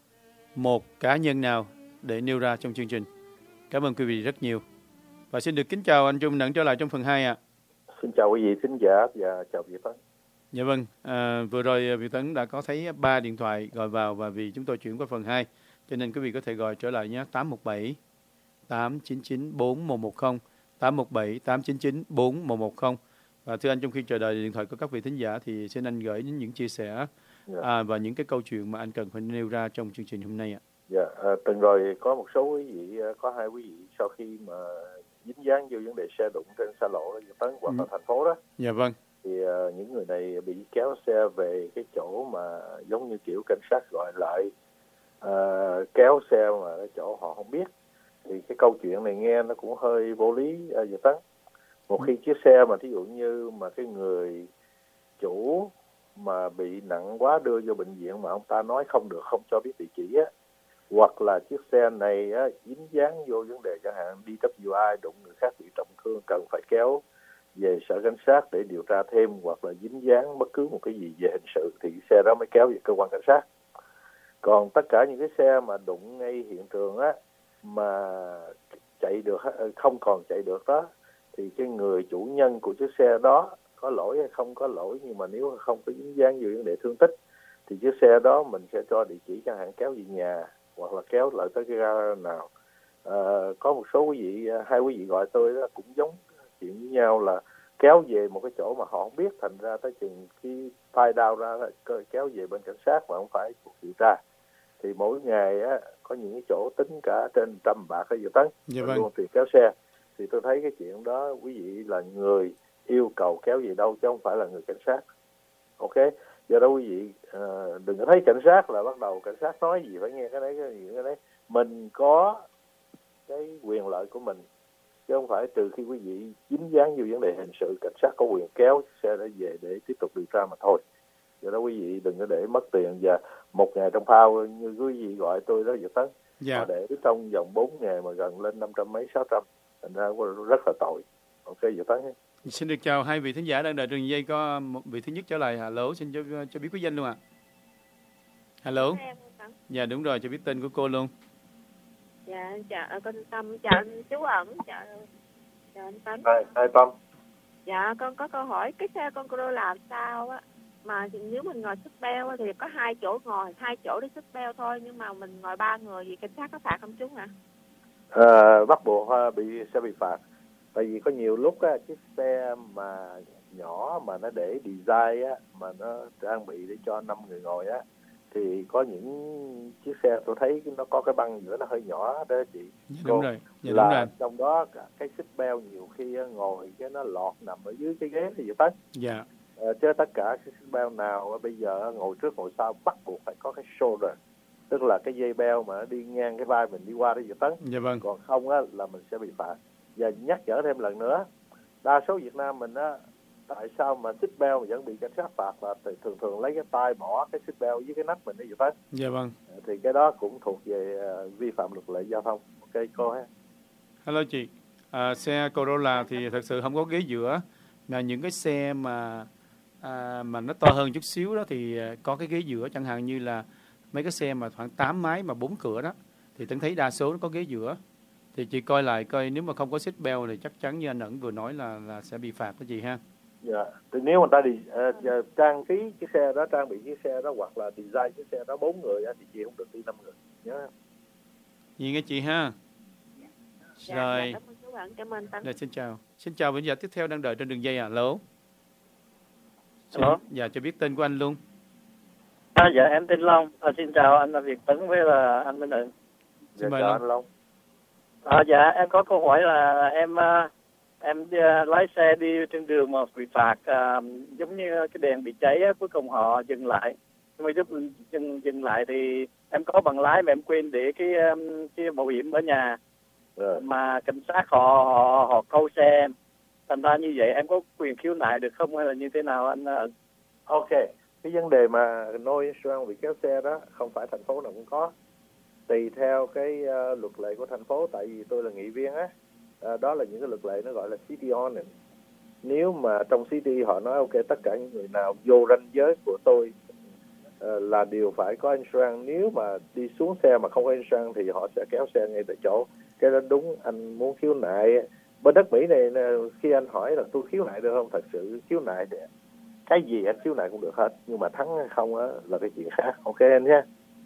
Speaker 3: một cá nhân nào để nêu ra trong chương trình. Cảm ơn quý vị rất nhiều. Và xin được kính chào anh Trung Nẵng trở lại trong phần hai ạ. À.
Speaker 4: Xin chào quý vị thính giả và chào Việt Tấn.
Speaker 3: Dạ vâng, à, vừa rồi Việt Tấn đã có thấy ba điện thoại gọi vào và vì chúng tôi chuyển qua phần hai, cho nên quý vị có thể gọi trở lại nhé, tám một bảy tám chín chín bốn một một không, tám một bảy tám chín chín bốn một một không. Và thưa anh, trong khi chờ đợi điện thoại của các vị thính giả thì xin anh gửi đến những chia sẻ à, và những cái câu chuyện mà anh cần phải nêu ra trong chương trình hôm nay ạ.
Speaker 4: Dạ, à, tuần rồi có một số quý vị, có hai quý vị sau khi mà dính dáng vô vấn đề xe đụng trên xa lộ Việt Tấn hoặc là thành phố đó.
Speaker 3: Dạ vâng.
Speaker 4: Thì uh, những người này bị kéo xe về cái chỗ mà giống như kiểu cảnh sát gọi lại, uh, kéo xe mà cái chỗ họ không biết. Thì cái câu chuyện này nghe nó cũng hơi vô lý uh, Việt Tấn. Một khi chiếc xe mà thí dụ như mà cái người chủ mà bị nặng quá đưa vô bệnh viện mà ông ta nói không được, không cho biết địa chỉ á, hoặc là chiếc xe này á, dính dáng vô vấn đề chẳng hạn đê vê i đụng người khác bị trọng thương cần phải kéo về sở cảnh sát để điều tra thêm, hoặc là dính dáng bất cứ một cái gì về hình sự thì xe đó mới kéo về cơ quan cảnh sát. Còn tất cả những cái xe mà đụng ngay hiện trường á mà chạy được, không còn chạy được đó, thì cái người chủ nhân của chiếc xe đó có lỗi hay không có lỗi, nhưng mà nếu không có dính dáng về vấn đề thương tích thì chiếc xe đó mình sẽ cho địa chỉ chẳng hạn kéo về nhà hoặc là kéo lại tới cái gara nào. À, có một số quý vị, hai quý vị gọi tôi đó cũng giống chuyện với nhau là kéo về một cái chỗ mà họ không biết, thành ra tới chừng khi file down ra là kéo về bên cảnh sát mà không phải cuộc điều tra. Thì mỗi ngày á có những cái chỗ tính cả trên trăm bạc ở Việt Tấn,
Speaker 3: dạ vâng.
Speaker 4: luôn tiền kéo xe. Thì tôi thấy cái chuyện đó quý vị là người yêu cầu kéo về đâu chứ không phải là người cảnh sát. Ok, do đó quý vị uh, đừng có thấy cảnh sát là bắt đầu cảnh sát nói gì phải nghe cái đấy, cái gì cái đấy. Mình có cái quyền lợi của mình, chứ không phải trừ khi quý vị dính dáng vô vấn đề hình sự cảnh sát có quyền kéo xe đã về để tiếp tục điều tra mà thôi. Do đó quý vị đừng có để mất tiền. Và một ngày trong phao như quý vị gọi tôi đó Việt Tấn,
Speaker 3: dạ.
Speaker 4: họ để trong vòng bốn ngày mà gần lên năm trăm mấy sáu trăm, thành ra rất là tội. Ok Việt Tấn.
Speaker 3: Xin được chào hai vị thính giả đang đợi đường dây. Có một vị thứ nhất trở lại. Hello, xin cho, cho biết quý danh luôn ạ. À. Hello. Dạ đúng rồi, cho biết tên của cô luôn.
Speaker 9: Dạ chào con Tâm, chào anh chú Ẩn, chào chào anh Tấn.
Speaker 4: Hai, hai Tâm.
Speaker 9: Dạ con có câu hỏi, cái xe con Corolla làm sao á mà nếu mình ngồi xích beo thì có hai chỗ ngồi, hai chỗ để xích beo thôi, nhưng mà mình ngồi ba người thì cảnh sát có phạt không chú ạ?
Speaker 4: À, bắt buộc bị sẽ bị phạt. Tại vì có nhiều lúc á, chiếc xe mà nhỏ mà nó để design á, mà nó trang bị để cho năm người ngồi á, thì có những chiếc xe tôi thấy nó có cái băng giữa nó hơi nhỏ đó chị.
Speaker 3: Dạ, đúng rồi. Dạ,
Speaker 4: là
Speaker 3: đúng rồi.
Speaker 4: Trong đó cái xích beo nhiều khi ngồi cái nó lọt nằm ở dưới cái ghế thì vậy Tấn.
Speaker 3: Dạ.
Speaker 4: À, chứ tất cả cái xích beo nào bây giờ ngồi trước ngồi sau bắt buộc phải có cái shoulder, tức là cái dây beo mà nó đi ngang cái vai mình đi qua đó vậy Tấn.
Speaker 3: Dạ vâng.
Speaker 4: Còn không á là mình sẽ bị phạt. Và nhắc nhở thêm lần nữa, đa số Việt Nam mình á, tại sao mà xích beo mà vẫn bị cảnh sát phạt là thường thường lấy cái tay bỏ cái xích beo với cái nắp mình đó vậy Tấn.
Speaker 3: Dạ vâng.
Speaker 4: Thì cái đó cũng thuộc về uh, vi phạm luật lệ giao thông. Ok cô ha.
Speaker 3: Hello chị. À, xe Corolla thì thật sự không có ghế giữa, mà những cái xe mà à, mà nó to hơn chút xíu đó thì có cái ghế giữa, chẳng hạn như là mấy cái xe mà khoảng tám mái mà bốn cửa đó thì Tấn thấy đa số nó có ghế giữa. Thì chị coi lại coi nếu mà không có seat belt thì chắc chắn như anh Ẩn vừa nói là là sẽ bị phạt đó chị ha.
Speaker 4: Dạ. Thì nếu người ta đi uh, trang trí chiếc xe đó, trang bị chiếc xe đó hoặc là design chiếc xe đó bốn người thì chị không được đi năm người. Nhớ không?
Speaker 3: Gì nghe chị ha.
Speaker 9: Dạ,
Speaker 3: rồi.
Speaker 9: Dạ, cảm ơn chú Ẩn, cảm ơn Tấn.
Speaker 3: Rồi, xin chào. Xin chào vị giả tiếp theo đang đợi trên đường dây à. Lỗ.
Speaker 10: Alo.
Speaker 3: Dạ, cho biết tên của anh luôn.
Speaker 10: À, dạ em tên Long. À, xin chào anh là Việt Tấn với là anh Minh Hận.
Speaker 3: Xin mời Long.
Speaker 4: Long.
Speaker 10: À, dạ em có câu hỏi là em em đi, lái xe đi trên đường mà bị phạt, à, giống như cái đèn bị cháy á, cuối cùng họ dừng lại. Nhưng mà giúp dừng dừng lại thì em có bằng lái mà em quên để cái cái bảo hiểm ở nhà.
Speaker 4: Rồi.
Speaker 10: Mà cảnh sát họ họ họ câu xe em. Thành ra như vậy em có quyền khiếu nại được không hay là như thế nào anh?
Speaker 4: Ok, cái vấn đề mà no insurance bị kéo xe đó không phải thành phố nào cũng có, tùy theo cái uh, luật lệ của thành phố. Tại vì tôi là nghị viên á, uh, đó là những cái luật lệ nó gọi là city ordinance. Nếu mà trong city họ nói ok tất cả những người nào vô ranh giới của tôi uh, là đều phải có insurance, nếu mà đi xuống xe mà không có insurance thì họ sẽ kéo xe ngay tại chỗ. Cái đó đúng. Anh muốn khiếu nại bên đất Mỹ này, khi anh hỏi là tôi khiếu nại được không, thật sự khiếu nại thì cái gì anh khiếu nại cũng được hết, nhưng mà thắng hay không á là cái chuyện khác. Ok anh nhé.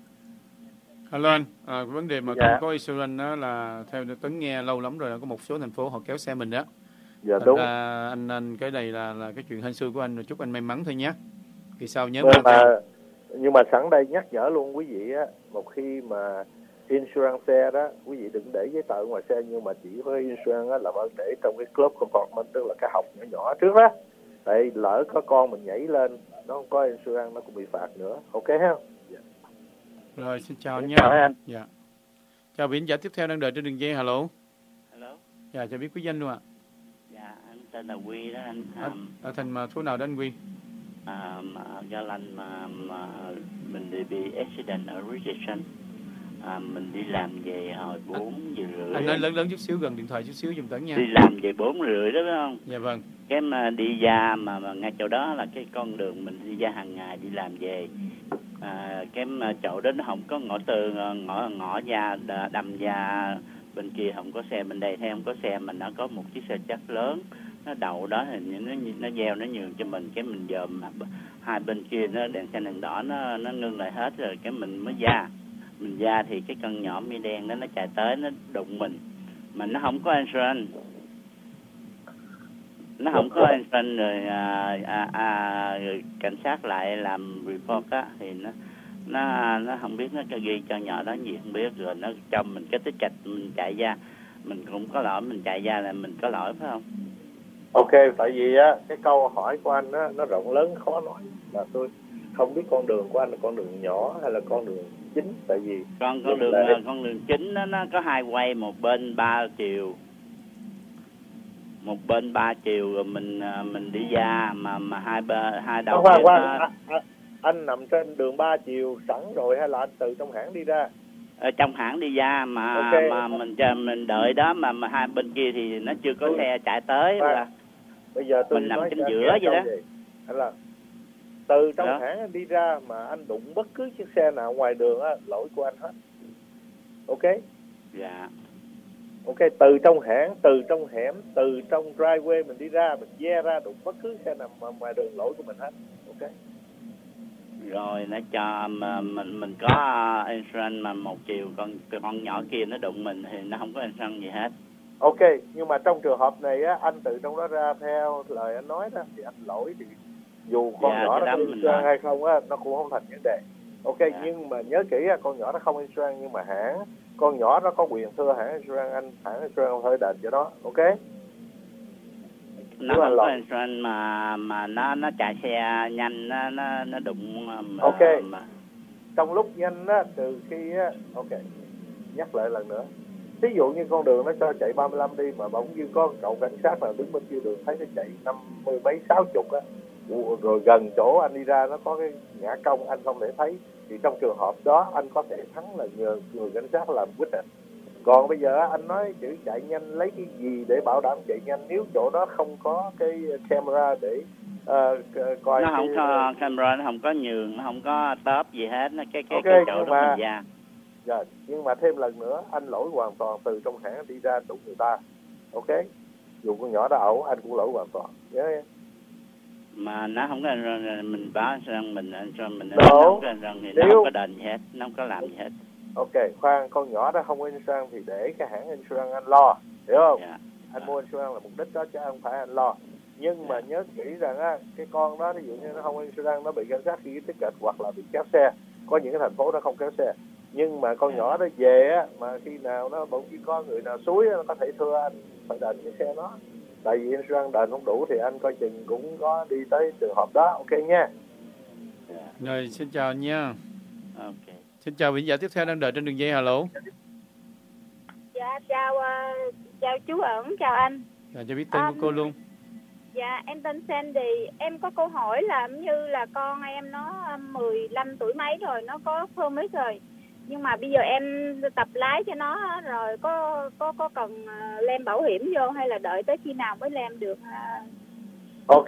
Speaker 3: Hello anh, à, vấn đề mà
Speaker 10: Dạ.
Speaker 3: không có insurance đó là theo Tấn nghe lâu lắm rồi, có một số thành phố họ kéo xe mình đó.
Speaker 4: Dạ
Speaker 3: Thành
Speaker 4: đúng.
Speaker 3: ra anh anh cái này là là cái chuyện hên xui của anh, chúc anh may mắn thôi nhé. Kỳ sau nhớ
Speaker 4: Nhưng
Speaker 3: mang theo.
Speaker 4: mà nhưng mà sẵn đây nhắc nhở luôn quý vị á, một khi mà insurance xe đó, quý vị đừng để giấy tờ ngoài xe, nhưng mà chỉ với insurance á, là bạn để trong cái glove compartment, tức là cái hộc nhỏ nhỏ trước đó. Tại lỡ có con mình nhảy lên, nó không có insurance nó cũng bị phạt nữa. Ok không? Dạ.
Speaker 3: Rồi xin chào anh nha.
Speaker 10: Chào anh.
Speaker 3: Dạ. Chào biển giả tiếp theo đang đợi trên đường dây. Hello.
Speaker 11: Hello.
Speaker 3: Dạ, cho biết quý danh luôn ạ.
Speaker 11: Dạ, anh tên là Quy đó anh.
Speaker 3: À, ở thành mà phố nào đó anh Quy?
Speaker 11: À, mà do lành mà, mà mình bị bị accident ở Richardson. À, mình đi làm về hồi bốn giờ rưỡi.
Speaker 3: Anh nói lớn lớn chút xíu, gần điện thoại chút xíu giùm Tấn nha.
Speaker 11: Đi làm về bốn rưỡi đó phải không?
Speaker 3: Dạ vâng.
Speaker 11: Cái mà đi ra mà, mà ngay chỗ đó là cái con đường mình đi ra hàng ngày đi làm về. À, cái mà chỗ đó nó không có ngõ tường, ngõ ngõ ra đâm ra bên kia không có xe, bên đây thấy không có xe, mà nó có một chiếc xe chắc lớn nó đậu đó, hình như nó nó gieo nó nhường cho mình, cái mình dòm hai bên kia nó đèn xanh đèn đỏ nó nó ngưng lại hết rồi, cái mình mới ra mình ra thì cái con nhỏ mi đen đó nó chạy tới nó đụng mình, mà nó không có insurance, nó không có insurance rồi, à, à, à, rồi cảnh sát lại làm report á thì nó nó nó không biết nó cho ghi cho nhỏ đó gì không biết, rồi nó cho mình cái tích trạch mình chạy ra, mình cũng có lỗi, mình chạy ra là mình có lỗi phải không?
Speaker 4: Ok, tại vì á cái câu hỏi của anh á nó rộng lớn khó nói, là tôi không biết con đường của anh là con đường nhỏ hay là con đường chính. Tại vì
Speaker 11: con con đường là con đường chính nó nó có hai quay, một bên ba chiều, một bên ba chiều rồi mình mình đi ra mà mà hai bên hai đầu
Speaker 4: khoan,
Speaker 11: kia
Speaker 4: khoan,
Speaker 11: nó...
Speaker 4: à, à, anh nằm trên đường ba chiều sẵn rồi hay là anh từ trong hãng đi ra?
Speaker 11: Ở trong hãng đi ra mà
Speaker 4: okay.
Speaker 11: mà mình chờ mình đợi đó mà mà hai bên kia thì nó chưa có xe chạy tới
Speaker 4: à,
Speaker 11: là
Speaker 4: bây giờ tôi
Speaker 11: mình nằm
Speaker 4: nói
Speaker 11: chính giữa vậy đó.
Speaker 4: Gì? Anh là từ trong
Speaker 11: đó.
Speaker 4: hãng anh đi ra mà anh đụng bất cứ chiếc xe nào ngoài đường á, lỗi của anh hết. Ok?
Speaker 11: Dạ.
Speaker 4: Ok, từ trong hãng, từ trong hẻm, từ trong driveway mình đi ra, mình ve ra đụng bất cứ xe nào mà ngoài đường, lỗi của mình hết. Ok?
Speaker 11: Rồi nó cho mà mình mình có insurance mà một chiều con con nhỏ kia nó đụng mình thì nó không có insurance gì hết.
Speaker 4: Ok, nhưng mà trong trường hợp này á, anh từ trong đó ra theo lời anh nói đó thì anh lỗi thì dù con
Speaker 11: dạ,
Speaker 4: nhỏ nó có insurance hay không á, nó cũng không thành vấn đề. Ok, dạ. Nhưng mà nhớ kỹ á, con nhỏ nó không insurance nhưng mà hãng, con nhỏ nó có quyền thưa hãng insurance, anh hãng insurance phải đền cho nó. Ok?
Speaker 11: Nó không có insurance mà mà nó nó chạy xe nhanh, nó nó nó đụng mà,
Speaker 4: ok
Speaker 11: mà.
Speaker 4: Trong lúc nhanh á, từ khi á, ok nhắc lại lần nữa, ví dụ như con đường nó cho chạy ba mươi lăm đi mà bỗng dưng có cậu cảnh sát nào đứng bên kia đường thấy nó chạy năm mươi mấy sáu chục á, rồi gần chỗ anh đi ra nó có cái ngã cong anh không thể thấy, thì trong trường hợp đó anh có thể thắng là nhờ người cảnh sát làm quyết định. Còn bây giờ anh nói chữ chạy nhanh lấy cái gì để bảo đảm chạy nhanh nếu chỗ đó không có cái camera để uh, coi.
Speaker 11: Nó
Speaker 4: cái...
Speaker 11: không có camera, nó không có nhường, nó không có tớp gì hết, nó cái cái,
Speaker 4: okay,
Speaker 11: cái chỗ đó
Speaker 4: mà...
Speaker 11: mình ra.
Speaker 4: Dạ, nhưng mà thêm lần nữa anh lỗi hoàn toàn từ trong hãng đi ra đụng người ta. Ok, dù con nhỏ đã ẩu anh cũng lỗi hoàn toàn nhớ yeah.
Speaker 11: Mà nó không có mình báo rằng mình cho mình
Speaker 4: no.
Speaker 11: nó không có rằng thì
Speaker 4: Nếu...
Speaker 11: nó không có đền gì hết, nó không có làm gì hết.
Speaker 4: Ok, khoan, con nhỏ đó không có insurance thì để cái hãng insurance anh lo, hiểu không?
Speaker 11: Yeah.
Speaker 4: Anh yeah. mua insurance là mục đích đó chứ không phải anh lo.
Speaker 12: Nhưng mà nhớ kỹ rằng á, cái con đó ví dụ như nó không insurance, nó bị cảnh sát ghi ticket hoặc là bị kéo xe. Có những cái thành phố nó không kéo xe. Nhưng mà con nhỏ đó về á, mà khi nào nó bỗng nhiên có người nào xúi, nó có thể thưa anh phải đền cái xe nó. Tại vì insurance đền không đủ thì anh coi chừng cũng có đi tới trường hợp đó, ok nha.
Speaker 3: Rồi, xin chào anh nha.
Speaker 11: Ok.
Speaker 3: Xin chào vị giả tiếp theo đang đợi trên đường dây, alo.
Speaker 9: Dạ, chào uh, chào chú ẩn, chào anh.
Speaker 3: Dạ, cho biết tên um, của cô luôn.
Speaker 9: Dạ, em tên Sandy. Em có câu hỏi là như là con em nó mười lăm tuổi mấy rồi, nó có permit rồi. Nhưng mà bây giờ em tập lái cho nó rồi, có có có cần làm bảo hiểm vô hay là đợi tới khi nào mới làm được?
Speaker 12: Ok.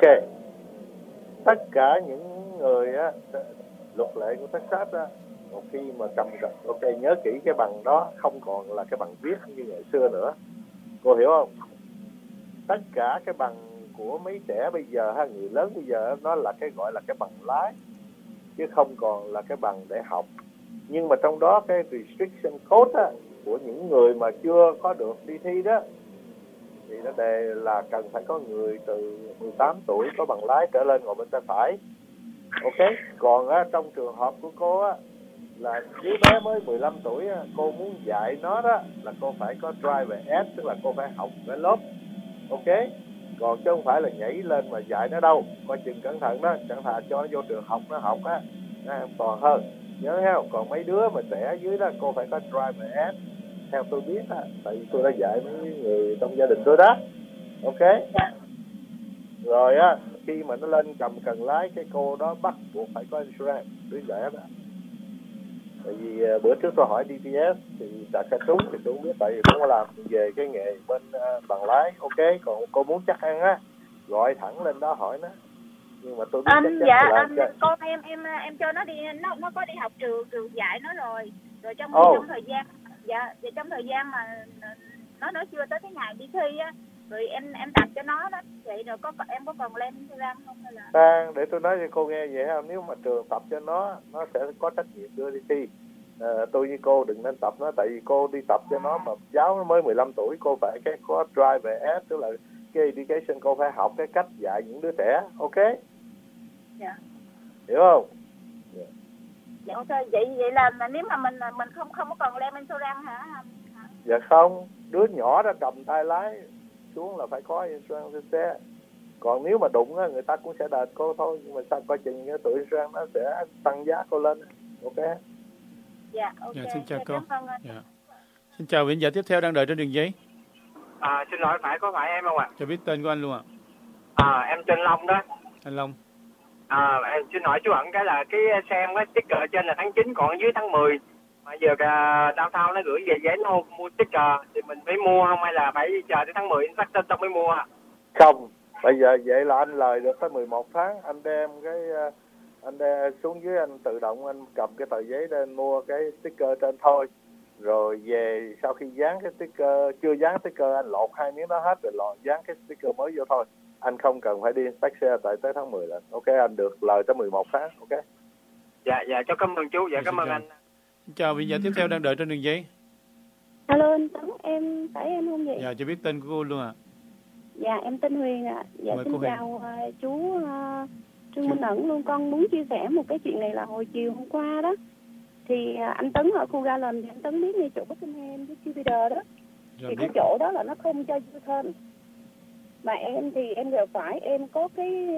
Speaker 12: Tất cả những người á, luật lệ của Texas á, một khi mà cầm cặp, ok, nhớ kỹ cái bằng đó không còn là cái bằng viết như ngày xưa nữa. Cô hiểu không? Tất cả cái bằng của mấy trẻ bây giờ ha, người lớn bây giờ nó là cái gọi là cái bằng lái chứ không còn là cái bằng để học. Nhưng mà trong đó cái restriction code á, của những người mà chưa có được đi thi đó thì nó đề là cần phải có người từ mười tám tuổi có bằng lái trở lên ngồi bên tay phải. Ok. Còn á, trong trường hợp của cô á, là đứa bé mới mười lăm tuổi á, cô muốn dạy nó đó là cô phải có driver ed, tức là cô phải học cái lớp. Ok. Còn chứ không phải là nhảy lên mà dạy nó đâu. Coi chừng cẩn thận đó, chẳng thà cho nó vô trường học nó học á, nó an toàn hơn. Nhớ không? Còn mấy đứa mà trẻ dưới đó cô phải có driver ed. Theo tôi biết á, tại vì tôi đã dạy mấy người trong gia đình tôi đó. Ok. Rồi á, khi mà nó lên cầm cần lái, cái cô đó bắt buộc phải có insurance, đứa trẻ đó. Tại vì uh, bữa trước tôi hỏi đê pê ét thì trả xe trúng thì tôi không biết, tại vì cũng có làm về cái nghề bên uh, bằng lái. Ok. Còn cô muốn chắc ăn á, gọi thẳng lên đó hỏi nó. Nhưng mà tôi biết
Speaker 9: anh
Speaker 12: chắc chắn
Speaker 9: dạ
Speaker 12: là
Speaker 9: anh cho... con em em em cho nó đi, nó nó có đi học trường trường dạy nó rồi. Rồi trong
Speaker 12: oh.
Speaker 9: trong thời gian dạ thì trong thời gian mà nó nó chưa tới cái ngày đi thi á, rồi em em tập cho nó đó. Vậy rồi có em có cần lên Instagram không hay là?
Speaker 12: À, để tôi nói cho cô nghe vậy không? Nếu mà trường tập cho nó, nó sẽ có trách nhiệm đưa đi thi. À, tôi với cô đừng nên tập nó, tại vì cô đi tập cho nó mà cháu nó mới mười lăm tuổi, cô phải cái có driver ed, tức là cái education, cô phải học cái cách dạy những đứa trẻ. Ok.
Speaker 9: Dạ.
Speaker 12: Hiểu không?
Speaker 9: Dạ. Dạ ok. Vậy vậy là nếu mà mình mình không không có cần lên insurance hả?
Speaker 12: Dạ không, đứa nhỏ đã cầm tay lái xuống là phải có insurance xe. Còn nếu mà đụng á, người ta cũng sẽ đền cô thôi, nhưng mà sao coi chừng cái tuổi insurance nó sẽ tăng giá cô lên. Ok.
Speaker 9: Dạ ok.
Speaker 3: Dạ, xin chào
Speaker 9: dạ,
Speaker 3: cô.
Speaker 9: Dạ.
Speaker 3: Xin chào vị giả tiếp theo đang đợi trên đường dây.
Speaker 8: À, xin lỗi, phải có phải em không ạ?
Speaker 3: Cho biết tên của anh luôn ạ.
Speaker 8: À, em tên Long đó.
Speaker 3: Anh Long.
Speaker 8: À, em xin hỏi chú ẩn cái là cái xe em có sticker trên là tháng chín, còn dưới tháng mười. Mà giờ downtown nó gửi về giấy nó mua sticker thì mình phải mua không hay là phải chờ tới tháng mười chắc xong mới mua?
Speaker 12: Không, bây giờ vậy là anh lời được tới mười một tháng, anh đem cái anh đem xuống dưới, anh tự động anh cầm cái tờ giấy lên mua cái sticker trên thôi. Rồi về sau khi dán cái sticker, chưa dán sticker anh lột hai miếng đó hết rồi lột dán cái sticker mới vô thôi. Anh không cần phải đi inspect xe tại tới tháng mười lần. Ok, anh được lời tới mười một tháng. Ok.
Speaker 8: Dạ, dạ, cho cảm ơn chú, dạ, cảm ơn anh.
Speaker 3: Xin chào vị giả tiếp theo đang đợi trên đường dây.
Speaker 13: Alo anh Tấn, em phải em không vậy?
Speaker 3: Dạ, cho biết tên của cô luôn ạ. À.
Speaker 13: Dạ, em tên Huyền ạ. À. Dạ,
Speaker 3: mời
Speaker 13: xin chào uh, chú uh, Trương Minh Ẩn luôn. Con muốn chia sẻ một cái chuyện này là hồi chiều hôm qua đó. Thì uh, anh Tấn ở khu Garland thì anh Tấn biết ngay chỗ Buckingham với Jupiter đó. Rồi thì biết. Cái chỗ đó là nó không cho du thân. Mà em thì em gẹo phải, em có cái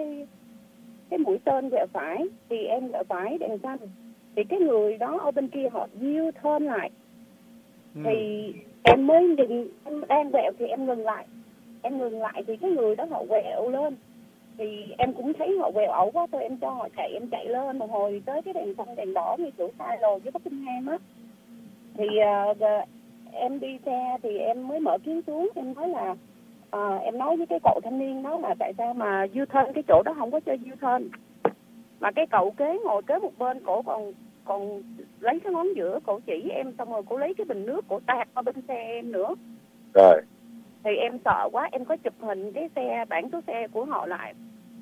Speaker 13: cái mũi tên gẹo phải thì em gẹo phải đèn xanh. Thì cái người đó ở bên kia họ diêu thơm lại. Ừ. Thì em mới dừng, em đang quẹo thì em ngừng lại. Em ngừng lại thì cái người đó họ quẹo lên. Thì em cũng thấy họ quẹo ẩu quá, thôi em cho họ chạy, em chạy lên một hồi tới cái đèn xanh đèn đỏ ngay chỗ sai lồ với Buckingham á. Thì uh, em đi xe thì em mới mở kiến xuống, em nói là uh, em nói với cái cậu thanh niên đó là tại sao mà dư thân cái chỗ đó không có cho dư thân. Mà cái cậu kế ngồi kế một bên, cổ còn còn lấy cái ngón giữa cổ chỉ em, xong rồi cổ lấy cái bình nước cổ tạt vào bên xe em nữa.
Speaker 12: Rồi.
Speaker 13: Thì em sợ quá, em có chụp hình cái xe, bản số xe của họ lại.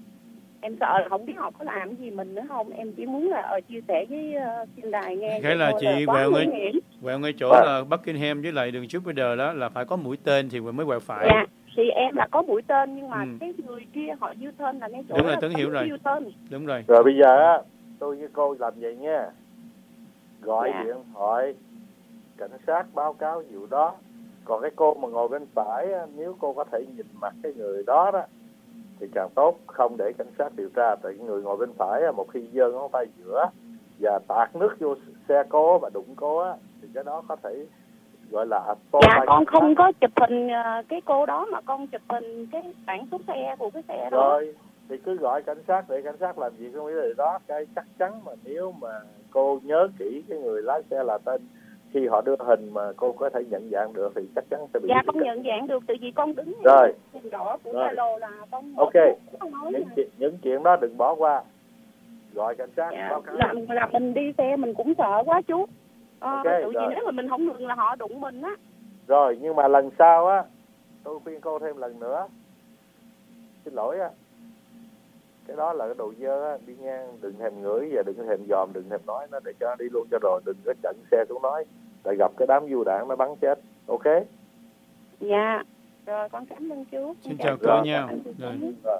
Speaker 13: Em sợ là không biết họ có làm gì mình nữa không. Em chỉ muốn là ở chia sẻ với uh, trên đài nghe.
Speaker 3: Cái là chị quẹo ngay, quẹo ngay chỗ à. là Buckingham với lại đường Jupiter đó là phải có mũi tên thì mới quẹo phải.
Speaker 13: Dạ. Thì em là có mũi tên nhưng mà
Speaker 3: Ừ.
Speaker 13: cái người kia họ dư tên là ngay chỗ
Speaker 3: Đúng rồi,
Speaker 13: đó
Speaker 3: Tuấn hiểu rồi.
Speaker 13: dư tên.
Speaker 3: Đúng rồi.
Speaker 12: Rồi bây giờ á, tôi với cô làm vậy nha. Gọi
Speaker 13: Dạ.
Speaker 12: điện thoại cảnh sát báo cáo vụ đó. Còn cái cô mà ngồi bên phải á, nếu cô có thể nhìn mặt cái người đó đó thì càng tốt, không để cảnh sát điều tra. Tại cái người ngồi bên phải á, một khi giơ ngón tay giữa và tạt nước vô xe cô và đụng cô á, thì cái đó có thể gọi là
Speaker 13: Dạ con không có chụp hình ờ, cái cô đó mà con chụp hình cái bản số xe của cái xe đó.
Speaker 12: Rồi thì cứ gọi cảnh sát để cảnh sát làm gì không biết điều đó. Cái chắc chắn mà nếu mà cô nhớ kỹ cái người lái xe là tên, khi họ đưa hình mà cô có thể nhận dạng được thì chắc chắn sẽ bị.
Speaker 13: Dạ con nhận dạng được, từ vì con đứng
Speaker 12: rồi
Speaker 13: hình đỏ của
Speaker 12: Rồi.
Speaker 13: Zalo là con.
Speaker 12: Ok,
Speaker 13: con nói
Speaker 12: những
Speaker 13: mà.
Speaker 12: chuyện, những chuyện đó đừng bỏ qua, gọi cảnh sát
Speaker 13: Dạ,
Speaker 12: báo cáo.
Speaker 13: là, là mình đi xe mình cũng sợ quá chú. Ờ,
Speaker 12: Ok,
Speaker 13: tự vì
Speaker 12: rồi.
Speaker 13: nếu mà mình không ngừng là họ đụng mình á.
Speaker 12: Rồi nhưng mà lần sau á, tôi khuyên cô thêm lần nữa, xin lỗi á, cái đó là cái đồ dơ á, đi ngang đừng thèm ngửi và đừng thèm dòm, đừng thèm nói nó, để cho nó đi luôn cho rồi, đừng có chặn xe xuống nói, tại gặp cái đám du đạn nó bắn chết. Ok.
Speaker 13: Dạ rồi con cảm ơn chú.
Speaker 3: Xin
Speaker 13: Con
Speaker 3: chào
Speaker 13: chú.
Speaker 3: cô nha.
Speaker 13: Anh chị
Speaker 3: Rồi.
Speaker 13: Tuấn.
Speaker 12: Rồi.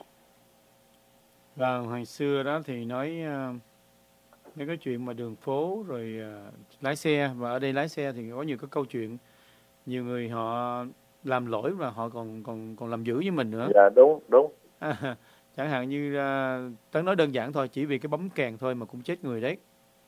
Speaker 3: Và hồi xưa đó thì nói uh, mấy cái chuyện mà đường phố rồi uh, lái xe, và ở đây lái xe thì có nhiều cái câu chuyện, nhiều người họ làm lỗi mà họ còn còn còn làm dữ với mình nữa.
Speaker 12: Dạ đúng đúng.
Speaker 3: À, chẳng hạn như uh, Tấn nói đơn giản thôi, chỉ vì cái bấm kèn thôi mà cũng chết người đấy.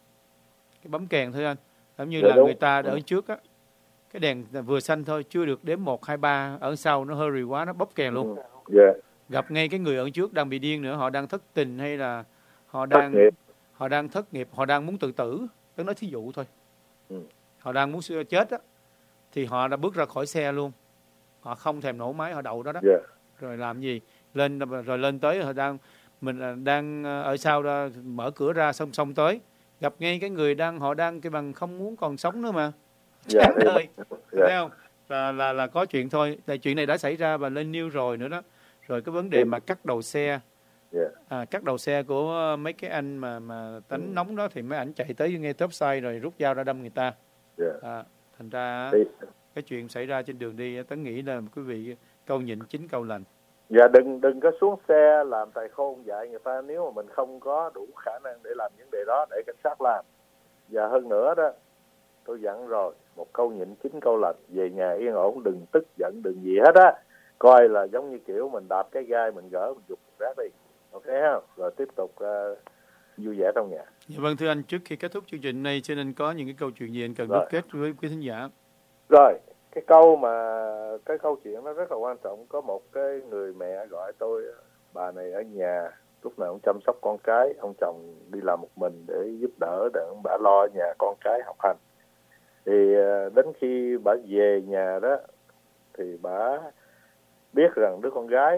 Speaker 3: Cái bấm kèn thôi anh, giống như
Speaker 12: Dạ,
Speaker 3: là
Speaker 12: đúng.
Speaker 3: người ta ở trước á, cái đèn vừa xanh thôi, chưa được đếm một hai ba, ở sau nó hurry quá, nó bóp kèn luôn.
Speaker 12: Dạ.
Speaker 3: Gặp ngay cái người ở trước đang bị điên nữa, họ đang thất tình hay là họ
Speaker 12: Thất
Speaker 3: đang
Speaker 12: nghiệp.
Speaker 3: họ đang thất nghiệp, họ đang muốn tự tử, Tấn nói thí dụ thôi.
Speaker 12: Ừ.
Speaker 3: Họ đang muốn chết á, thì họ đã bước ra khỏi xe luôn, họ không thèm nổ máy, họ đậu đó đó.
Speaker 12: Dạ.
Speaker 3: Rồi làm gì lên, rồi lên tới họ đang mình là đang ở sau đó, mở cửa ra xong xong tới gặp ngay cái người đang họ đang cái bằng không muốn còn sống nữa mà.
Speaker 12: Dạ,
Speaker 3: Chán
Speaker 12: thì-
Speaker 3: đời.
Speaker 12: dạ.
Speaker 3: Thấy không? Là là là có chuyện thôi. Tại chuyện này đã xảy ra và lên news rồi nữa đó. Rồi cái vấn đề mà cắt đầu xe,
Speaker 12: Dạ.
Speaker 3: à, cắt đầu xe của mấy cái anh mà mà tánh nóng đó, thì mấy ảnh chạy tới ngay top side rồi rút dao ra đâm người ta.
Speaker 12: Dạ.
Speaker 3: À, thành ra
Speaker 12: Thì-
Speaker 3: cái chuyện xảy ra trên đường đi, Tấn nghĩ là quý vị câu nhịn chín câu lành.
Speaker 12: Dạ đừng đừng có xuống xe làm tài khôn dạy người ta nếu mà mình không có đủ khả năng để làm vấn đề đó, để cảnh sát làm. Và hơn nữa đó, tôi dặn rồi, một câu nhịn chín câu lành, về nhà yên ổn, đừng tức giận, đừng gì hết á. Coi là giống như kiểu mình đạp cái gai, mình gỡ, mình giục rác đi. Ok không? Rồi tiếp tục uh, vui vẻ trong nhà.
Speaker 3: Dạ, vâng thưa anh, trước khi kết thúc chương trình này, cho nên có những cái câu chuyện gì anh cần
Speaker 12: Rồi.
Speaker 3: đúc kết với quý thính giả?
Speaker 12: Rồi, cái câu mà cái câu chuyện nó rất là quan trọng. Có một cái người mẹ gọi tôi, bà này ở nhà lúc nào cũng chăm sóc con cái, ông chồng đi làm một mình để giúp đỡ, để ông bà lo nhà con cái học hành. Thì đến khi bà về nhà đó thì bà biết rằng đứa con gái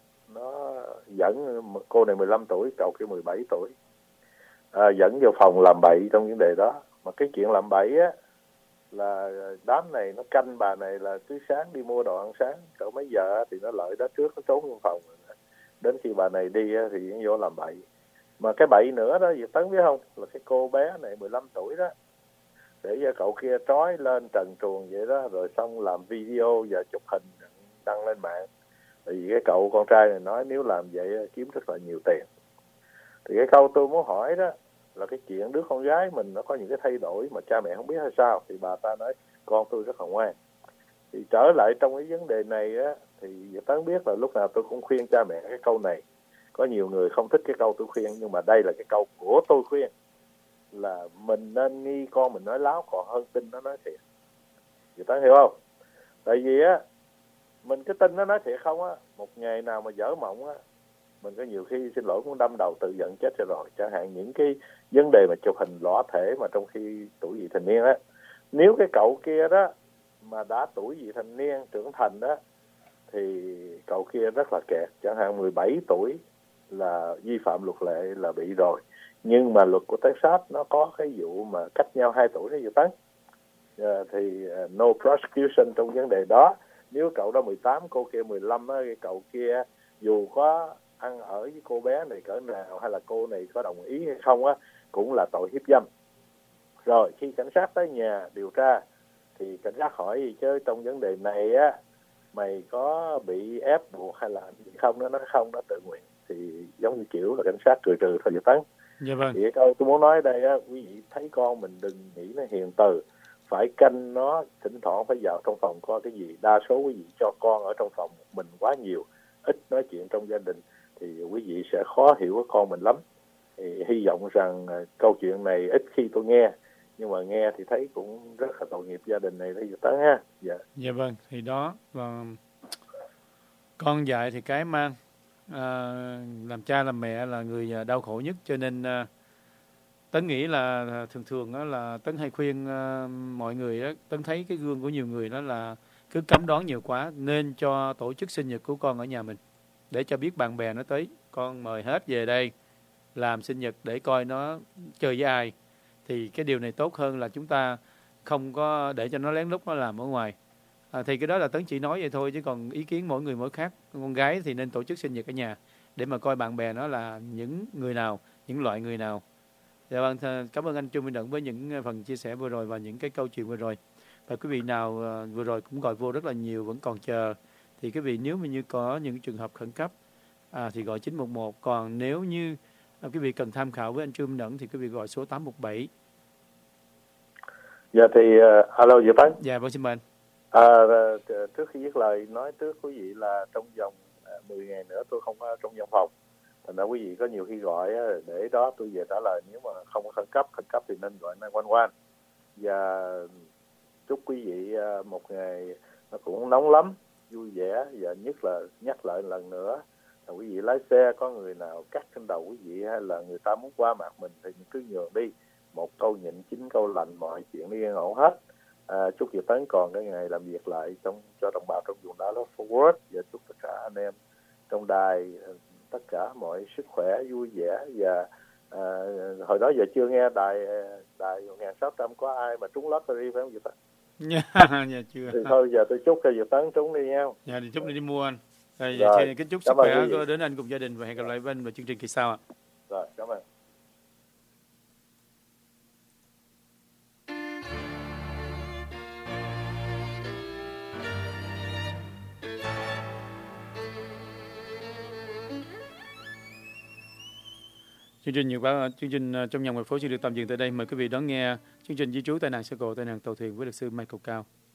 Speaker 12: nó dẫn, cô này mười lăm tuổi, cậu kia mười bảy tuổi, à, dẫn vào phòng làm bậy trong vấn đề đó. Mà cái chuyện làm bậy á là đám này nó canh bà này là cứ sáng đi mua đồ ăn sáng, cỡ mấy giờ thì nó lợi đó trước, nó trốn trong phòng. Đến khi bà này đi thì nó vô làm bậy. Mà cái bậy nữa đó, Việt Tấn biết không, là cái cô bé này mười lăm tuổi đó, để cho cậu kia trói lên trần truồng vậy đó, rồi xong làm video và chụp hình đăng lên mạng. Tại vì cái cậu con trai này nói nếu làm vậy kiếm rất là nhiều tiền. Thì cái câu tôi muốn hỏi đó là cái chuyện đứa con gái mình nó có những cái thay đổi mà cha mẹ không biết hay sao. Thì bà ta nói con tôi rất là ngoan. Thì trở lại trong cái vấn đề này á, thì Việt Tấn biết là lúc nào tôi cũng khuyên cha mẹ cái câu này. Có nhiều người không thích cái câu tôi khuyên, nhưng mà đây là cái câu của tôi khuyên, là mình nên nghi con mình nói láo còn hơn tin nó nói thiệt. Việt Tấn hiểu không? Tại vì á, mình cứ tin nó nói thiệt không á, một ngày nào mà dở mộng á, mình có nhiều khi xin lỗi cũng đâm đầu tự giận chết cho rồi. Chẳng hạn những cái vấn đề mà chụp hình lõa thể mà trong khi tuổi vị thành niên á, nếu cái cậu kia đó mà đã tuổi vị thành niên trưởng thành đó thì cậu kia rất là kẹt. Chẳng hạn mười bảy tuổi là vi phạm luật lệ là bị rồi, nhưng mà luật của Texas nó có cái vụ mà cách nhau hai tuổi đó, Việt Tấn, à, thì uh, no prosecution trong vấn đề đó. Nếu cậu đó mười tám, cô kia mười lăm á, cái cậu kia dù có ăn ở với cô bé này cỡ nào hay là cô này có đồng ý hay không á, cũng là tội hiếp dâm. Rồi khi cảnh sát tới nhà điều tra thì cảnh sát hỏi gì chứ trong vấn đề này á, mày có bị ép buộc hay là gì không, nó nói không, nó tự nguyện. Thì giống như kiểu là cảnh sát cười trừ thôi vậy Tấn.
Speaker 3: Dạ vâng.
Speaker 12: Thì câu tôi muốn nói ở đây á, quý vị thấy con mình đừng nghĩ nó hiền từ, phải canh nó, thỉnh thoảng phải vào trong phòng coi cái gì. Đa số quý vị cho con ở trong phòng mình quá nhiều, ít nói chuyện trong gia đình thì quý vị sẽ khó hiểu với con mình lắm. Thì hy vọng rằng uh, câu chuyện này ít khi tôi nghe, nhưng mà nghe thì thấy cũng rất là tội nghiệp gia đình này đấy Tấn ha. Dạ.
Speaker 3: Dạ vâng, thì đó, và con dạy thì cái mang, à, làm cha làm mẹ là người đau khổ nhất, cho nên à, Tấn nghĩ là thường thường đó là Tấn hay khuyên à, mọi người đó, Tấn thấy cái gương của nhiều người đó là cứ cấm đoán nhiều quá, nên cho tổ chức sinh nhật của con ở nhà mình, để cho biết bạn bè nó tới, con mời hết về đây làm sinh nhật để coi nó chơi với ai. Thì cái điều này tốt hơn là chúng ta không có để cho nó lén lút nó làm ở ngoài. À, thì cái đó là Tấn chỉ nói vậy thôi, chứ còn ý kiến mỗi người mỗi khác. Con gái thì nên tổ chức sinh nhật ở nhà để mà coi bạn bè nó là những người nào, những loại người nào. Dạ vâng, cảm ơn anh Trương Minh Đặng với những phần chia sẻ vừa rồi và những cái câu chuyện vừa rồi. Và quý vị nào vừa rồi cũng gọi vô rất là nhiều, vẫn còn chờ, thì quý vị nếu mà như có những trường hợp khẩn cấp à, thì gọi chín một một. Còn nếu như à, quý vị cần tham khảo với anh Trương Minh Đặng thì quý vị gọi số tám một bảy.
Speaker 12: Dạ thì uh, alo Diệp Tấn.
Speaker 3: Dạ vâng, xin mời anh.
Speaker 12: À, trước khi dứt lời nói trước quý vị là trong vòng mười ngày nữa tôi không có trong văn phòng, thành ra quý vị có nhiều khi gọi để đó tôi về trả lời. Nếu mà không có khẩn cấp khẩn cấp thì nên gọi nine one one. Và chúc quý vị một ngày nó cũng nóng lắm, vui vẻ, và nhất là nhắc lại lần nữa là quý vị lái xe có người nào cắt trên đầu quý vị hay là người ta muốn qua mặt mình thì cứ nhường đi, một câu nhịn chín câu lành, mọi chuyện đi yên ổn hết. À, chúc Diệp Tấn còn cái ngày làm việc lại trong cho đồng bào trong vùng Dallas Fort Worth, và chúc tất cả anh em trong đài tất cả mọi sức khỏe, vui vẻ. Và à, hồi đó giờ chưa nghe đài đài một nghìn sáu trăm có ai mà trúng lottery phải không Diệp Tấn?
Speaker 3: Dạ, dạ chưa.
Speaker 12: Thì thôi giờ tôi chúc cho Diệp Tấn trúng đi nha.
Speaker 3: Dạ thì chúc đi đi mua anh. Rồi,
Speaker 12: rồi
Speaker 3: rồi kính chúc sức khỏe đến anh cùng gia đình, và hẹn gặp lại với anh vào chương trình kỳ sau ạ.
Speaker 12: Rồi, cảm ơn.
Speaker 3: Chương trình nhiều báo chương trình trong nhà ngoài phố sẽ được tạm dừng tại đây. Mời quý vị đón nghe chương trình di trú tai nạn xe cộ, tai nạn tàu thuyền với luật sư Michael Cao.